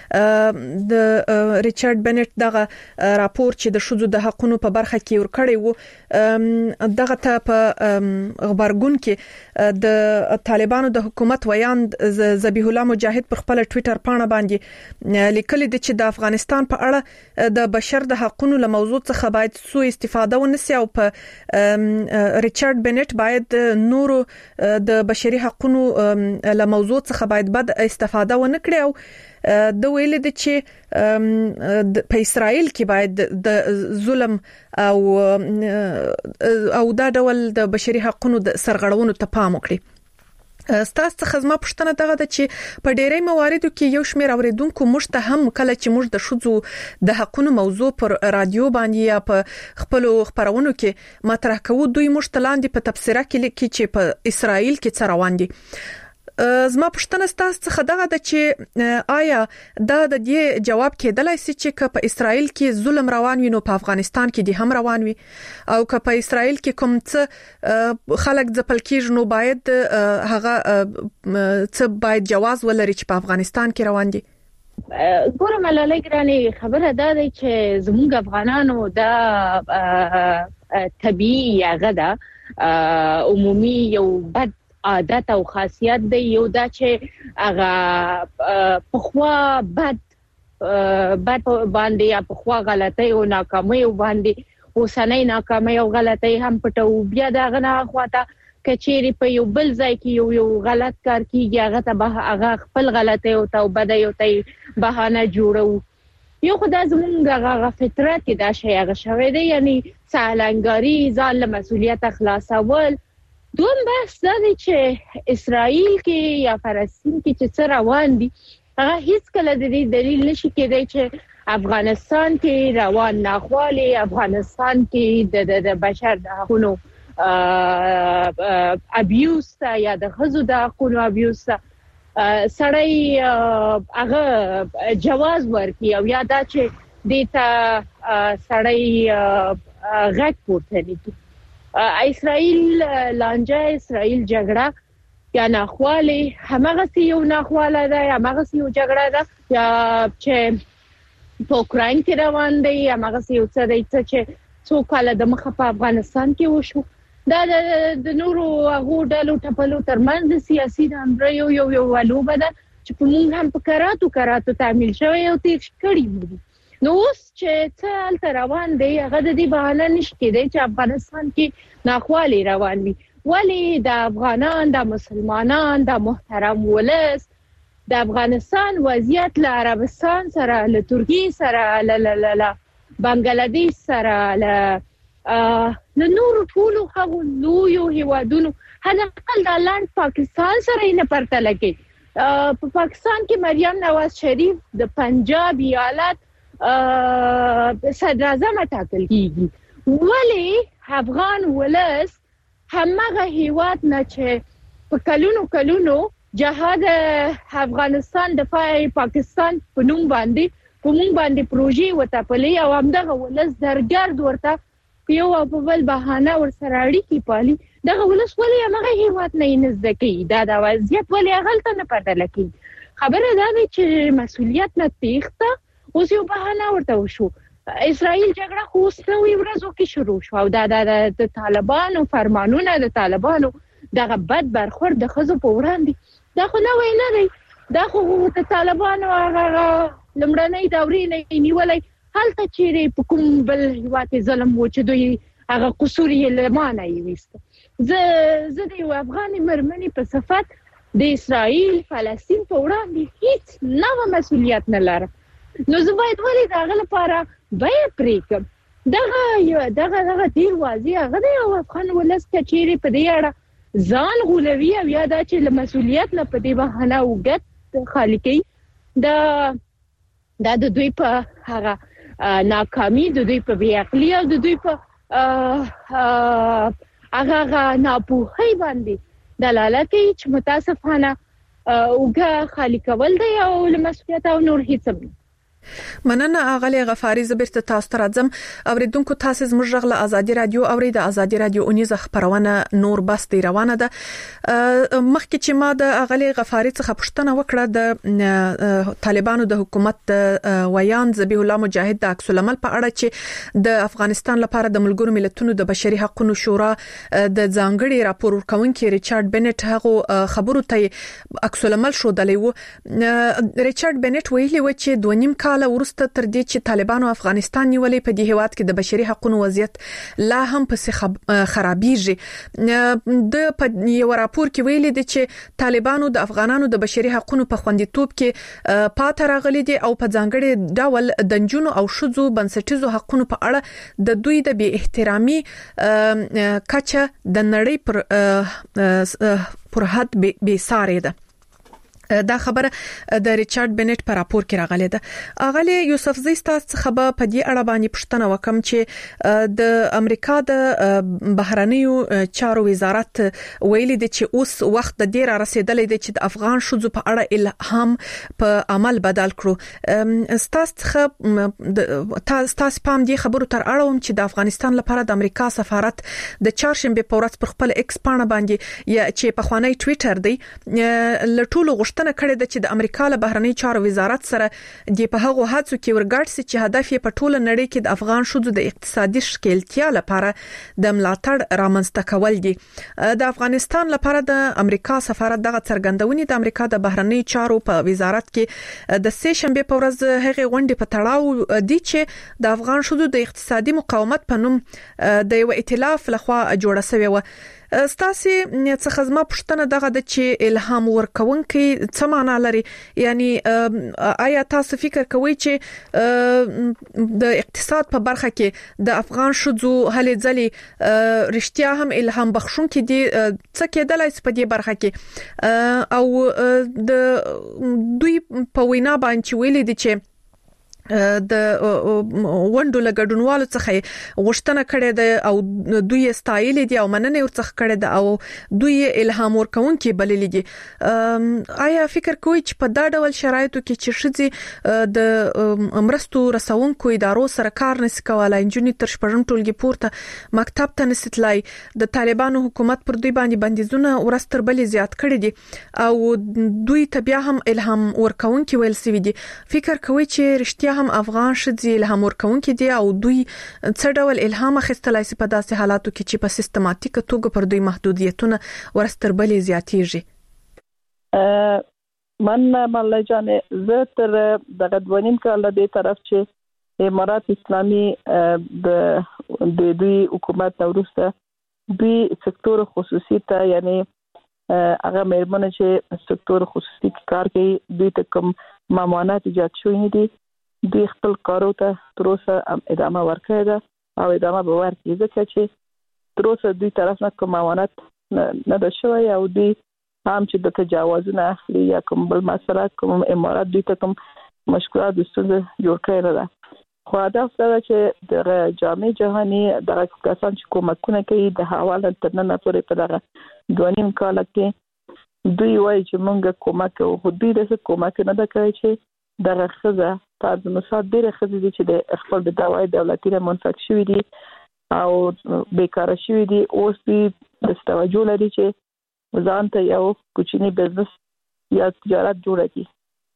د ریچارډ بنټ دغه راپور چې د شذو د حقوقو په برخه کې ورکړی وو دغه ته په خبرګون کې د طالبانو د حکومت ویاند ذبیح الله مجاهد پر خپل ټوئیټر پاڼه باندې لیکلي دي چې د افغانستان په اړه د بشر د حقوقو له موضوع څخه باید سوء استفاده ونشي او په ریچارډ بنټ باید نورو د بشري حقوقو له موضوع څخه باید بد استفاده ونه کړي او د ویل دي چې په اسرائیل کې باید د ظلم او او دا ډول د بشري حقوقو د سرغړونو ته پام وکړي ستاسو څخه زما پوښتنه دغه ده چې په ډېری مواردو کې یو شمېر اوریدونکو موږ ته هم کله چې موږ د شذو د حقوقو موضوع پر رادیو باندې یا په خپل خبرونو کې مطرح کوو دوی موږ ته لاندې په تفسیره کې لیکي چې په اسرائیل کې څه روان دي زما پښتنه ستاسو څخه دغه د چې آیا دا د دې جواب کېدلای شي چې په اسرائیل کې ظلم روان وي نو په افغانستان کې د هم روان وي او که په اسرائیل کې کوم څه خلک ځپل کېږي نو باید هغه څه باید جواز ولري چې په افغانستان کې روان دي ګورم لاله ګراني خبره ده چې زموږ افغانانو دا طبيعي هغه ده عمومي یو بد عادت او خاصیت دی یو دا چې هغه پخوا بد بد باندې یا پخوا غلطي او ناکامي باندې اوسنۍ ناکامي او غلطي هم پټو بیا دا غنا خواته کچېری په یو بل ځای کې یو یو غلط کار کیږي هغه ته به هغه خپل غلطي او توبه دی او ته بهانه جوړو یو خدای زمونږ هغه فطرت کې دا شی هغه شوی دی یعنی سالنګاری ځان له مسولیت خلاصول دوم بحث دا دی چې اسرائیل کې یا فلسطین کې چې څه روان دي هغه هیڅ کله د دې دلیل نشي کېدای چې افغانستان کې روان ناخوالي افغانستان کې د د بشر د حقوقو ابیوز یا د خزو د حقوقو ابیوز سړی هغه جواز ورکړي او یا دا چې دیتا سړی غږ پورته نکړي اسرائیل لانجه اسرائیل جګړه یا ناخواله همغه یو ناخواله ده یا همغه یو جګړه ده یا چې په اوکراین کې روان دی یا همغه یو څه دی چې څو کال د مخه په افغانستان کې وشو دا د نورو هغه ډلو ټپلو ترمنځ سیاسي اندريو یو یو ولوبه ده چې په موږ هم په کراتو کراتو تعمیل شوی او تیر کړی وو نو اوس چې څل تر روان دی هغه د دې بهانه نشته دی چې افغانستان کې ناخوالي روان وي ولی د افغانان د مسلمانان د محترم ولس د افغانستان وضعیت له عربستان سره له ترکیه سره له له له بنگلاديش سره له له نور ټولو هغو لویو هیوادونو هغه خپل د لاند پاکستان سره نه پرتله کوي په پاکستان کې مریم نواز شریف د پنجاب ایالت صدر اعظم ټاکل کیږي ولی افغان ولس همغه هیواد نه چې په کلونو کلونو جهاد افغانستان دفاع پاکستان په نوم باندې په نوم باندې پروژې وټاپلې او همدغه ولس درګرد ورته یو په بل بهانه ورسره اړیکې پالي دغه ولس ولې هغه هیواد نه نزد کوي دا د وضعیت ولې غلطه نه پدله کوي خبره دا ده چې مسؤلیت نه تېخته اوس یو بهانه ورته وشو اسرائیل جګړه خو اوس نوې ورځو کې شروع شو او دا د طالبانو فرمانونه د طالبانو دغه بد برخورد د ښځو په وړاندې دا خو نوی نه دی دا خو د طالبانو هغه لومړنۍ دورې نه نیولې هلته چیرې په کوم بل هیواد ظلم و چې دوی هغه قصور یې لمانه یې وست زه زه د یو افغان مرمنې په صفت د اسرائیل فلسطین په وړاندې هیڅ نوې مسؤلیت نه لرم نو زه باید ولې د هغه لپاره بیه پرېږدم دغه دغه دغه ډېر واضح هغه د یو افغان ولس که چیرې په دې اړه ځان غولوي او یا دا چې له مسؤلیت نه په دې بهانه اوږد خالي کوي دا دا د دوی په هغه ناکامي د دوی په بې عقلي او د دوی په هغه ناپوهۍ باندې دلالت کوي چې متاسفانه اوږه خالي کول دی او له مسؤلیت او نور هیڅ هم مننه اغلی غفاری زبرت تاسو ته راځم اوریدونکو تاسو زموږ غږ ازادي رادیو اوري د ازادي رادیو اونیزه خبرونه نور بس دی روانه ده مخکې چې ما د اغلی غفاری څخه پوښتنه وکړه د طالبانو د حکومت ویان ذبیح الله مجاهد د عکس العمل په اړه چې د افغانستان لپاره د ملګرو ملتونو د بشري حقوقو شورا د ځانګړي راپور ورکونکي ریچارډ بنټ هغه خبرو ته عکس العمل شو دلیو ریچارډ بنټ ویلي و چې دوه نیم کال ورسته تر دې چې طالبانو افغانستان نیولې په دې هیواد کې د بشري حقوقو وضعیت لا هم پسې خرابېږي د په یو راپور کې ویلي دي چې طالبانو د افغانانو د بشري حقوقو په خوندیتوب کې پاتې راغلي دي او په ځانګړي ډول د نجونو او ښځو بنسټیزو حقوقو په اړه د دوی د بې احترامي کچه د نړۍ پر پر حد بې ساري ده دا خبره د ریچارډ بنټ په راپور کې راغله ده اغلی یوسف زی تاسو څخه په دې اړه باندې پوښتنه وکم چې د امریکا د بهرنیو چارو وزارت ویلي دی چې اوس وخت د ډیر رسیدلې دی چې د افغان شوزو په اړه الهام په عمل بدل کړو تاسو څخه تاسو پام دې خبرو تر اړوم چې د افغانستان لپاره د امریکا سفارت د چهارشنبه په ورځ پر خپل ایکس پاڼه باندې یا چې په خوانی ټوئیټر دی لټولو غوښتنه کړې ده چې د امریکا له بهرنی چارو وزارت سره د په هغه هڅو کې ورګړ سي چې هدف یې په ټوله نړۍ کې د افغان شوزو د اقتصادي شکلتیا لپاره د ملاتړ رامنځته کول دي د افغانستان لپاره د امریکا سفارت دغه څرګندونې د امریکا د بهرنی چارو په وزارت کې د سه شنبه په ورځ هغه غونډې په تړاو دي چې د افغان شوزو د اقتصادي مقاومت په نوم د یو ائتلاف لخوا جوړه شوې و ستاسو څخه زما پوښتنه دغه د چې الهام ورکونکي څه معنا لري یعنی آیا تاسو فکر کوئ چې د اقتصاد په برخه کې د افغان شوزو هلې ځلې رښتیا هم الهام بخښونکي دي څه کېدلای شي په دې برخه کې او د دوی په وینا باندې ویلي دي چې د وندو لګډونوالو څخه غوښتنه کړې ده او دوی ستایل دي او مننه ورڅخه کړې ده او دوی الهام ورکونکي بللې دي آیا فکر کوئ چې په دا ډول شرایطو کې چې شذي د امرستو رسونکو ادارو سره کار نس کولای انجنیر تر شپږم ټولګي پورته مکتب ته نستلای د طالبانو حکومت پر دوی باندې بندیزونه ورستر بلې زیات کړې دي او دوی ته بیا هم الهام ورکونکي ویل سوي دي فکر کوئ چې رښتیا هم افغان شذي الهام ورکونکي دي او دوی څه ډول الهام اخیستلای شي په داسې حالاتو کې چې په سیستماتیک توګه پر دوی محدودیتونه ورستربلې زیاتېږي من مله جان زه تر دغه دوانیم کال د طرف چې امارات اسلامي د د دوی حکومت وروسته دوی سکتور خصوصي ته یعنی هغه مېرمنه چې سکتور خصوصي کار کوي دوی ته کوم ممانعت ایجاد شوی دي دوی خپل کارو ته تر اوسه ادامه ورکړې ده او ادامه به ورکړي ځکه چې تر اوسه دوی طرف نه کوم ممانعت نه ده شوی او دوی هم چې د تجاوزونه اخلي یا کوم بل مسله کوم امارات دوی ته کوم مشکلات د ستونزې جوړ کړی نه ده. خو هدف دا چې د جامع جهاني د کسان چې کومکونه کوي د حواله تر نن پورې په دغه دوه نیم کال کې دوی وایي چې موږ کومک کوو، خو دوی د کومک نه ده کوي چې دغه خزه تاسو د مثال ډېر خزه دي چې د خپل د دوايي دولتي نه منفک شوی دي او بیکاره شوی دي، اوس دوی د توجه لري چې ځان ته یو کوچنی بزنس یا تجارت جوړ کړي.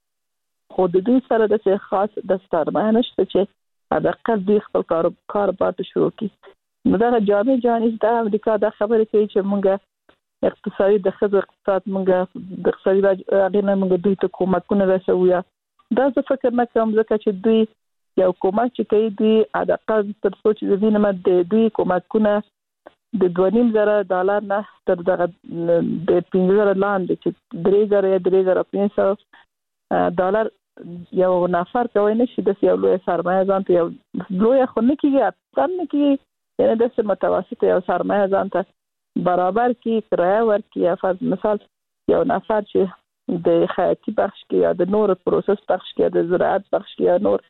خو د دوی سره د څه خاص د سرمایه نشته چې حداقل دوی خپل کار کاروبار شروع کړي. نو دا جامع جهاني د امریکا د خبرې کوي چې موږ اقتصادي د خزه اقتصاد موږ د اقتصادي راغینه موږ دوی ته کومکونه رسوي. دا څه فکر نه کوم ځکه چې دوی یو کومک چې کوي دوی حداقل تر څو چې د دې نه د دوی کومکونه د دوه نیم زره ډالر نه تر دغه د پنځه زره لاندې چې درې زره یا درې زره پنځه سوه ډالر یو نفر کوي نشي د یو لوی سرمایه ځان ته یو لوی خو نه کیږي ځان نه کیږي یعنی د څه متوسط یو سرمایه ځان ته برابر کی کرایه ورکړي. یا فرض مثال یو نفر چې د خیاطي بخش کې یا د نور پروسس بخش کې یا د زراعت بخش کې یا نور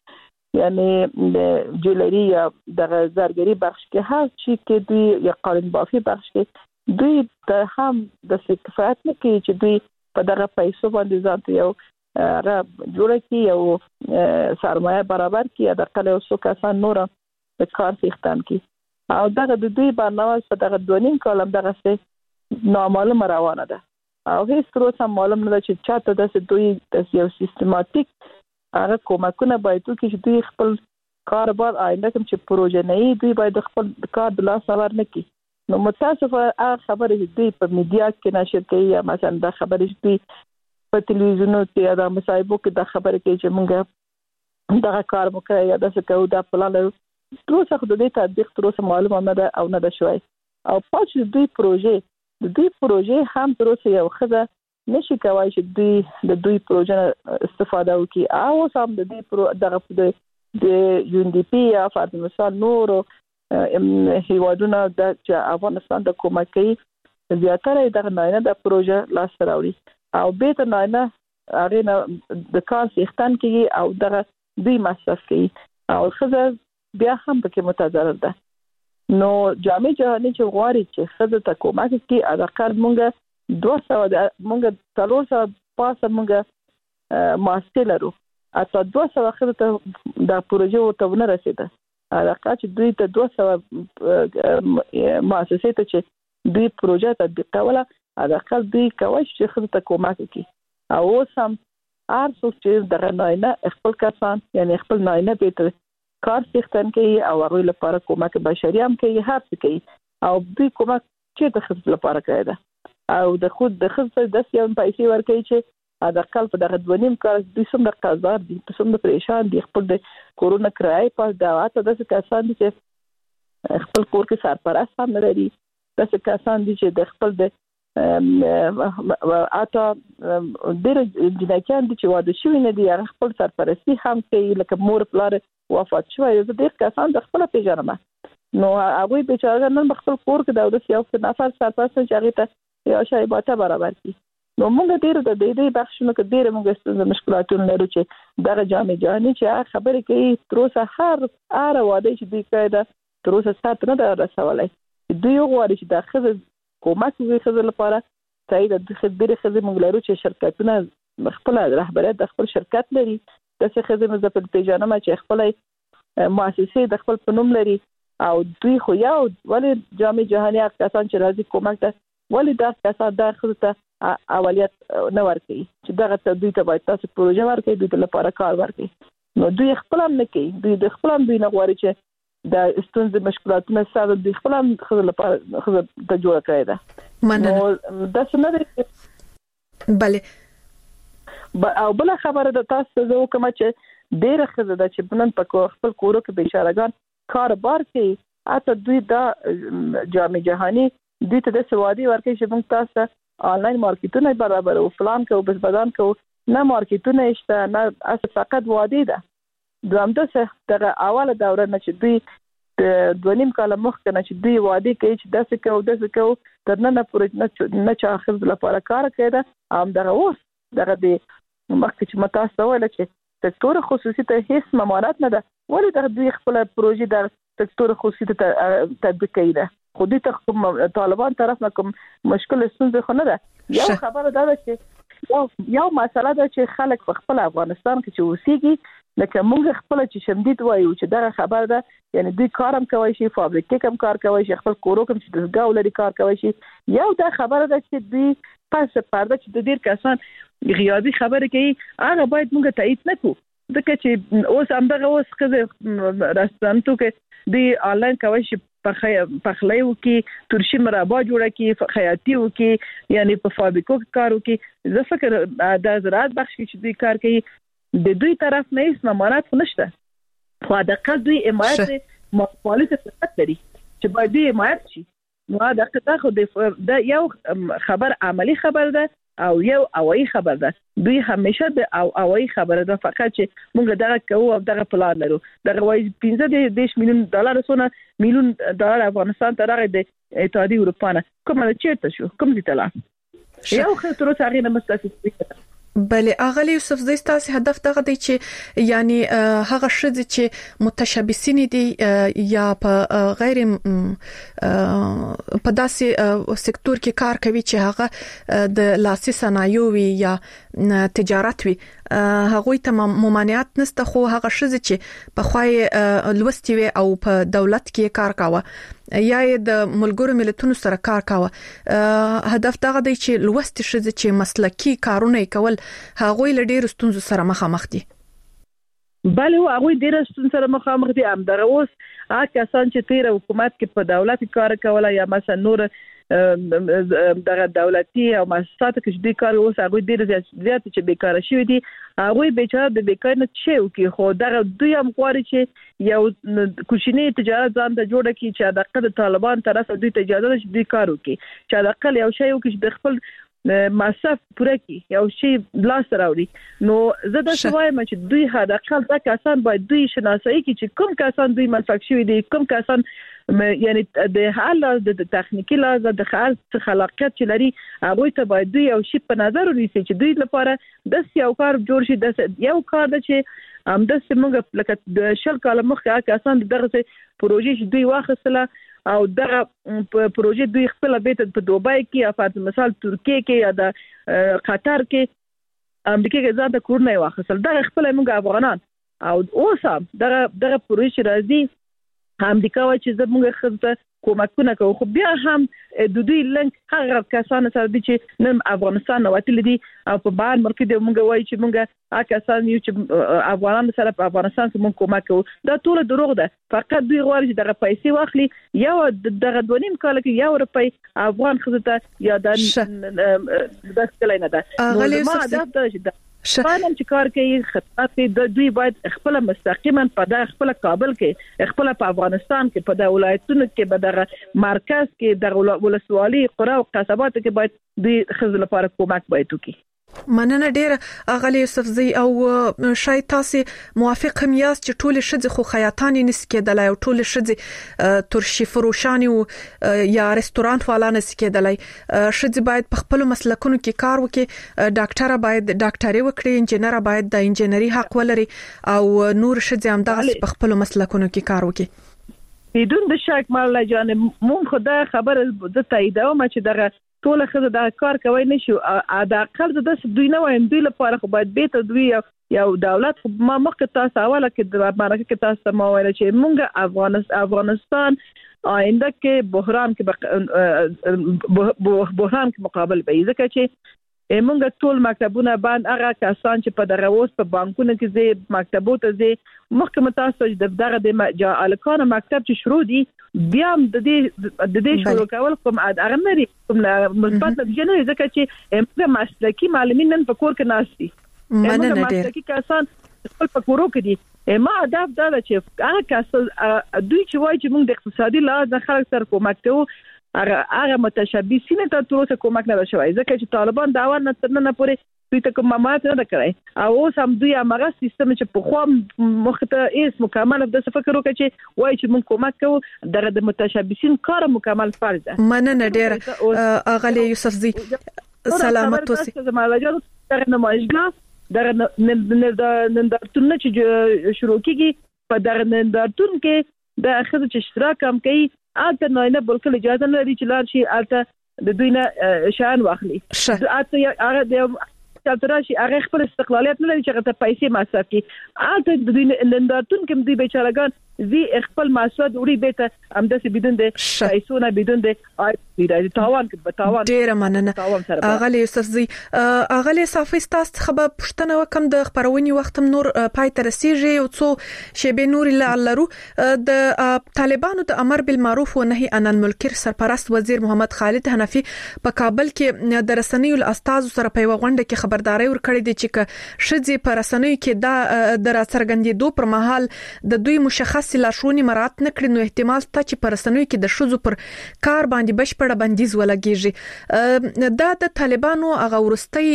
یعنی د جولری یا د زرګری بخش کې هر چی کې دوی یا قالین بافي بخش کې دوی د هم د کفایت نه کوي چې دوی په دغه پیسو باندې ځان ته یو را جوړ کړي یو سرمایه برابر کړي یا د کله اوسو کسان نور د کار څښتن کړي او دغه د دوی برنامه په دغه دوه نیم کال دغه څه نامعلومه روانه ده او هیڅ تر اوسه معلوم نه ده چې چاته د دوی د یو سیستماتیک هغه کومکونه باید وکړي چې دوی خپل کاروبار آینده کوم چې پروژه نه وي دوی باید خپل کار د لاس ور نه کړي. نو متاسفه هغه خبره چې دوی په میډیا کې نشر کوي یا مثلا دا خبره چې دوی په تلویزیونونو کې یا د مصاحبو کې دا خبره کوي چې موږ دغه کار وکړو یا دا څه کوو دا پلان لرو، تر اوسه خو د دې تطبیق تر اوسه معلومه نه ده او نه ده شوی. او پاتې دوی پروژه د دوی پروژه هم تر اوسه یو خزه نشي کوي چې دوی د دوی پروژه استفاده وکړي او سم د دوی پرو دغه د یو ان ډي پی یا فرض مثال نور هیوادونه د افغانستان د کومکي زیاتره دغه نه د پروژه لاس راوړي او به ته نه هغه د کار څښتن کوي او دغه دوی مصرف کوي او خزه بیا هم پکې متضرر ده. نو جامع جهاني چې غواړي چې خزه ته کومک کوي اذکر مونږ دوه سوه مونږ څلور سوه پاسه مونږ ماسته لرو اته دوه سوه خزه ته د پروژه ورته نه رسیده. علاقه چې دوی ته دوه سوه مؤسسې ته چې دوی پروژه تطبیقوله علاقه دوی کوي چې خزه ته کومک کوي او اوس هم هر څوک چې دغه ناینه خپل کسان یعنی خپل ناینه به کار څښتن کوي او هغه لپاره کومک بشري هم کوي هر څه کوي او دوی کومک چې د خپل لپاره کوي دا او د خود د خپل د سیاسي پیسې ورکوي چې دا کال په دغه دوه نیم کال د څومره قزار دي په څومره پریشان دي خپل د کورونا کرای په دعوت د کسان دي چې خپل کور کې سرپرست هم لري د کسان دي چې د خپل د اته ډېر جنایتيان دي چې واده شوی نه دي خپل سرپرستی هم کوي لکه مور پلار وفات شوی زه ډېر کسان د خپل پیژنم نو هغه بیچاره نن خپل کور کې د اوس یو نفر سرپرست چې هغه ته یو شای باته برابر کی نو موږ ډېر د دې بخښنه کې ډېر موږ ستاسو مشکلاتونه لرو چې دغه جامع جهاني چې خبرې کوي تر اوسه هر هر واده چې دوی کوي دا تر اوسه سات نه ده رسولای دوی غواړي چې د خزه کومک وي خزه لپاره صحیح د خبرې خزه موږ لرو چې شرکتونه خپل رهبریت د خپل شرکت لري د څه خزه مزه په پیژنه چې خپل مؤسسې د خپل پنوم لري او دوی خو یو ولې جامع جهاني کسان چې راځي کومک ته ولې دا کسان د خزه ته اولیت نه ورکړي چې دغه دوی ته باید تاسو پروژه ورکړي دوی لپاره کار ورکړي نو دوی خپل هم نه کوي دوی د خپل هم دوی نه غواړي چې د ستونزې مشکلاتونه سره د خپل هم خزه لپاره خزه ته جوړ کړی ده مننه دا څنګه ده bale او بل خبره د تاسو زه کوم چې ډیره خزه د چې بنن په خپل کورو کې بشارهګان کاروبار کوي اته دوی دا جامع جهاني دوی ته د سوادي ورکې چې موږ تاسو آنلاین مارکیټونه برابر او پلان کوو بس بدن کوو نه مارکیټونه شته نه اس فقط وادي ده دوام د څه تر اوله دوره نه چې دوی د دوه نیم کال مخکې نه چې دوی وادي کوي چې داسې کوو داسې کوو تر نن پورې نه چا اخر لپاره کار کړی ام دغه اوس دغه د مخکې چې متاسو ویل چې سکتور خصوصي ته هیڅ ممانعت نه ده ولې د دوی خپل پروژې د سکتور خصوصي ته تطبیق کوي ده خو دې ته طالبان طرف نه کوم مشکل ستونزه خو نه ده یو خبره ده چې یو یو مسله ده چې خلک په خپل افغانستان کې چې اوسېږي لکه موږ خپل چې شمدید وایو چې دا خبره ده یعنی دوی کارم کوي شي فابریکې کم کار کوي شي خپل کورو کم چې دغه ولري کار کوي شي یو دا خبره ده چې دوی پس پرده چې د ډیر کسان غیابي خبره کوي هغه باید موږ تایید نکړو ځکه چې اوس همدغه اوس خزه راستانتو کې دی آنلاین کوي شي په خلایو کې ترشي مربع جوړه کې خیاطي وکي یعنی په فابریکو کې کار وکي زه فکر د زراعت بخش کې چې دوی کار کوي د دوی طرف نه هیڅ ممانعت نشته خو د قض دوی حمایت مقاله څه لري چې باید دوی حمایت شي نو دا څه خو د یو خبر عملی خبر ده او یو اوایي خبر ده دوی همیشه د او اوایي خبره ده فقط چې موږ دغه کوو او دغه پلان لرو دغه وایي پنځه دېرش میلیون ډالر سونه میلیون ډالر افغانستان ته راغی د اتحادیې اروپا نه کوم چیرته شو کوم دي تلا یو خو تر اوسه هغه نه مستفید بله اغلی یوسف زی تاسو هدف دغه دی چې یعنی هغه شذ چې متشابسین دي یا په غیر په داسې سکتور کې کار کوي چې هغه د لاسي صنایع وي یا تجارت وي هغه ته ممانعت نشته خو هغه شذ چې په خوای لوستي وي او په دولت کې کار کاوه یا د ملګرو ملتونو سره کار کاوه هدف دغه دی چې لوستي شذ چې مسلکی کارونه کول هغه له ډېر ستونزو سره مخامخ دي بله هغه ډېر ستونزو سره مخامخ دي هم دغه اوس هغه کسان چې تیر حکومت کې په دولت کار کوله یا مثلا نور دغه دولتي او مؤسسات کې چې د کار اوس هغه ډېر زیات چې بیکاره شوی دي هغه بیچاره د بیکار نه چې وکي خو دغه دوی هم غواړي چې یو کوچنی تجارت ځان ته جوړ کړي چې د طالبان طرف دوی ته اجازه ده چې دوی کار وکړي چې د اقل یو شی وکړي د خپل مصرف پوره کړي یو شی لاس راوړي نو زه د شوایم چې دوی هدا خپل د کسان باید دوی شناسایی کړي چې کوم کسان دوی منفعت شوی دي کوم کسان یعنی د حال د تخنیکی لازم د خاص خلاقیت چې لري هغه ته باید دوی یو شی په نظر ونیسي چې دوی لپاره د یو کار جوړ شي د یو کار د چې ام د سیمه لکه د شل کال مخکې کسان دغه پروژې چې دوی واخصله او دغه پروژې دوی خپل بیت په دوبای کې یا په مثال ترکیه کې یا د قطر کې امریکا کې ځان د کورنۍ واخصل دغه خپل موږ افغانان او اوس دغه دغه پروژې راځي امریکا و چې زموږ خزه کومکونه کوي خو بیا هم د دوی لنک هغه کسان سره دي چې نن افغانستان وتل دي او په بهر ملک د موږ وایي چې موږ هغه کسان یو چې افغانان سره په افغانستان کې موږ کومک کوو دا ټول دروغ ده فقط دوی غواړي چې دغه پیسې واخلي یو دغه دونیم کال کې یو روپۍ افغان خزه ته یا د داس کله نه ده نو ما هدف دا چې شپانم چې کار کوي خدمات د دوی باید خپل مستقیما په د خپل کابل کې خپل په افغانستان کې په د ولایتونو کې په دغه مرکز کې د ولسوالۍ قرا او قصبات کې باید دوی خزل لپاره کومک باید وکړي مننه ډیره اغلی یوسف زی او شاید تاسو موافق هم یاست چې ټول شذ خو خیاطان نس کېدلای او ټول شذ ترشي فروشان او یا رستورانت والا نس کېدلای شذ باید په خپل مسلکونو کې کار وکړي ډاکټر باید ډاکټري وکړي انجنیر باید د انجنیري حق ولري او نور شذ هم دغه په خپل مسلکونو کې کار وکړي بدون د شک مولا جان مونږ خدای خبر د تاییدوم چې دغه ټول خزه دا کار کوي نشو دا اقل د دوی نه وایم دوی لپاره خو باید بیت دوی یو دولت ما مخکې تاسو اوله کې د امریکا کې تاسو ما ویل چې مونږ افغانستان افغانستان آینده کې بحران کې بحران کې مقابل به ځکه چې مونږ ټول مکتبونه باندې هغه کسان چې په دغه اوس په بانکونو کې زی مکتبوت زی مخکې تاسو د دغه د جالکان مکتب چې شروع دي بیا د دې د دې شروع کول کوم هغه نری کوم مثبت نتیجه نه ځکه چې موږ مسلکی معلمین نن په کور کې ناشتي موږ مسلکی کسان خپل په کورو کې دي ما هدف دا چې هغه کسان دوی چې وایي چې موږ د اقتصادي لحاظ خلک سره کومک کوو هغه هغه متشابسین ته تر اوسه کومک نه شوی ځکه چې طالبان دا ور نه تر نه پورې دوی ته کوم مات نه کړی او اوس هم دوی هغه سیستم چې په خو مخته ایس مکمل د فکر وکړي چې وای چې موږ کومک کوو دغه د متشابسین کار مکمل فرض ده. مننه ډیر اغلی یوسف زی سلامت اوسئ. زموږ دغه نمایشګاه دغه نندارتون چې شروع کیږي په دغه نندارتون کې د خزو چې اشتراک هم کوي اته نه بلکې اجازه لري چې لار شي اته د دوی نه شان واخلي اته هغه د تلتراشي هغه خپل استقلالیت نه لري چې هغه پیسې مصرف کړي اته د دوی نندارتون کې دوی بیچارهګان زی خپل ماسواد وړي به ته همداسې بدون د پیسو نه بدون د آی تاوان کې به تاوان ډیر مننه اغلی یوسف زی. اغلی صافي تاسو خبر پښتنه وکم د خبرونې وخت نور پای تر رسیږي او څو شی به نور لعلرو د طالبانو د امر بالمعروف و نهي عن المنکر سرپرست وزیر محمد خالد حنفي په کابل کې د رسنیو استاد سره په غونډه کې خبرداري ورکړې دي چې شذې پر رسنیو کې دا د راڅرګندېدو پر مهال د دوی مشخص لارښوونې مراعات نه کړي نو احتمال شته چې پر رسنیو کې د شذو پر کار باندې بشپړه بندیز ولګیږي. دا د طالبانو هغه ورستي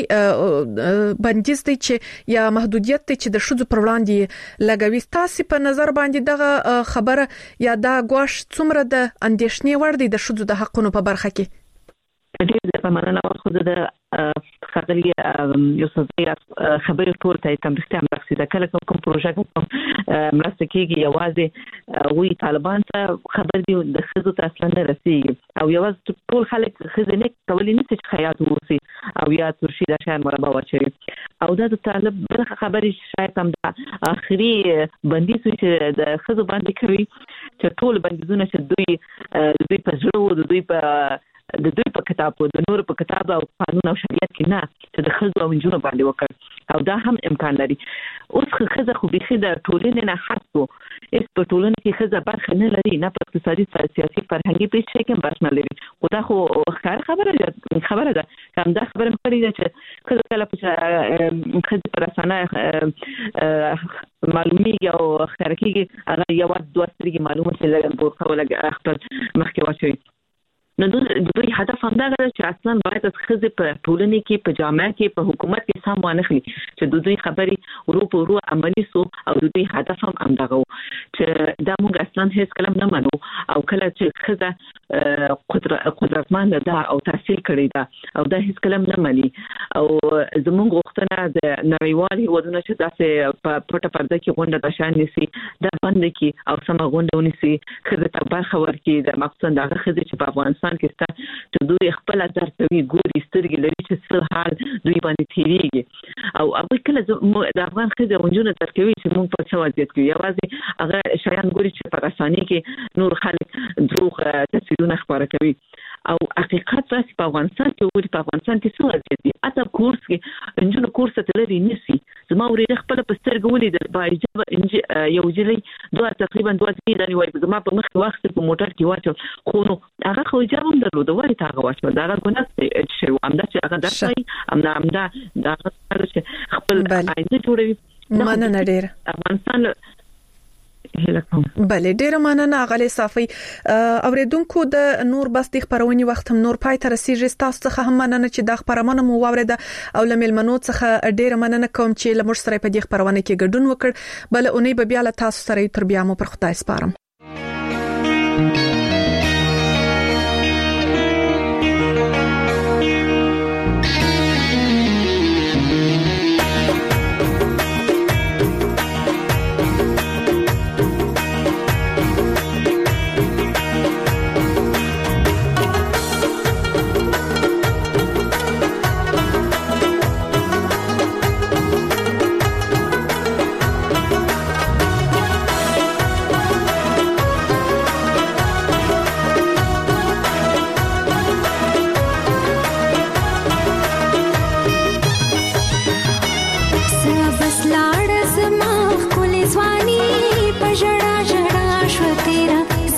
بندیز دی چې یا محدودیت دی چې د شذو پر وړاندې لګوي. تاسو په نظر باندې دغه خبره یا دا غواش څومره د اندېښنې وړ دی د شذو د حقونو په برخه کې؟ ډېر په معنا خو د خاطري یو څه خبرې ټول ته تم رښتیا مرسته ده کله کوم پروژه کوم مرسته کیږي یوازې وی طالبان ته خبر دی د خزو ته اصلا نه رسیږي او یوازې ټول خلک خزنه کولې نه چې خیاط وسی او یا ترشي د شان مربع واچري او دا د طالب برخه خبرې شاید هم د اخري بندیز چې د خزو باندې کوي چې ټول بندیزونه چې دوی دوی په ژوند د دوی په د دوی په کتاب او د نور په کتاب او قانون او شریعت کې نه چې د خزو او انجونو باندې وکړ او دا هم امکان لري. اوس خزه خو بيخي د ټولنې نه حسو اس په ټولنه کې خزه برخه نه لري نه په اقتصادي سیاسي فرهنګي پیښې کې برخه نه لري. خو دا خو ښکار خبره ده خبره ده کوم دا خبره مخړې ده چې خزه کله په خزه پر اسانه معلومیږي او ښکار کېږي هغه یو دوه سترګې معلومه چې لګن بورخه ولا خپل مخکې واچوي. نو دوی هدف هم دا غواړي چې اصلا باید از خزه په ټولنه کې په جامعه کې په حکومت کې سم وانخلي چې دوی خبري ورو په ورو عملی سو او دوی هدف هم امدغه چې دا موږ اصلا هیڅ کلم نه منو او کله چې خزه قدرت قدرتمن ده او تحصیل کړی ده او دا هیڅ کلم نه مني او زموږ وختونه د نړیوال هیوادونو چې داسې په پټه پرده کې غونډه د شان نسی دا بند کی او سم غونډه ونیسي خزه ته برخه ورکړي د مقصد دغه خزه چې په افغانستان کې ست چې دوی خپل درتوي ګوري سترګې لري چې څه حال دوی باندې تیریږي او هغه کله د افغان خزه ونجونه درکوي چې موږ په څه وضعیت کې یوازې هغه شایان ګوري چې په رساني کې نور خلک دروغ تصویرونه خبره کوي او حقیقت راځي په افغانستان کې ورته په افغانستان کې څه وضعیت دي اته کورس کې انجونو کورس ته لري نسی زما ورې خپل په سترګو ولید په اجازه یو جلې دوه تقریبا دوه دې دني وای زما په مخ وخت په موټر کې واچو خو نو هغه خو اجازه هم درلود وای تا هغه واچو دا غونه چې شو امدا چې هغه درځي امدا امدا دا خپل عايزه جوړوي مننه ډیر افغانستان بله ډیره مننه غلي صافي اوریدونکو د نور بس د خبرونې وخت هم نور پای تر سیږي تاسو څخه هم مننه چې د خبرونه مو واورید او لملمنو څخه ډیره مننه کوم چې لمر سره په دې خبرونه کې ګډون وکړ بل اونۍ به بیا له تاسو سره تر بیا مو پر خدای سپارم.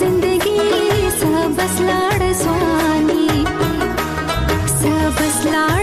Lord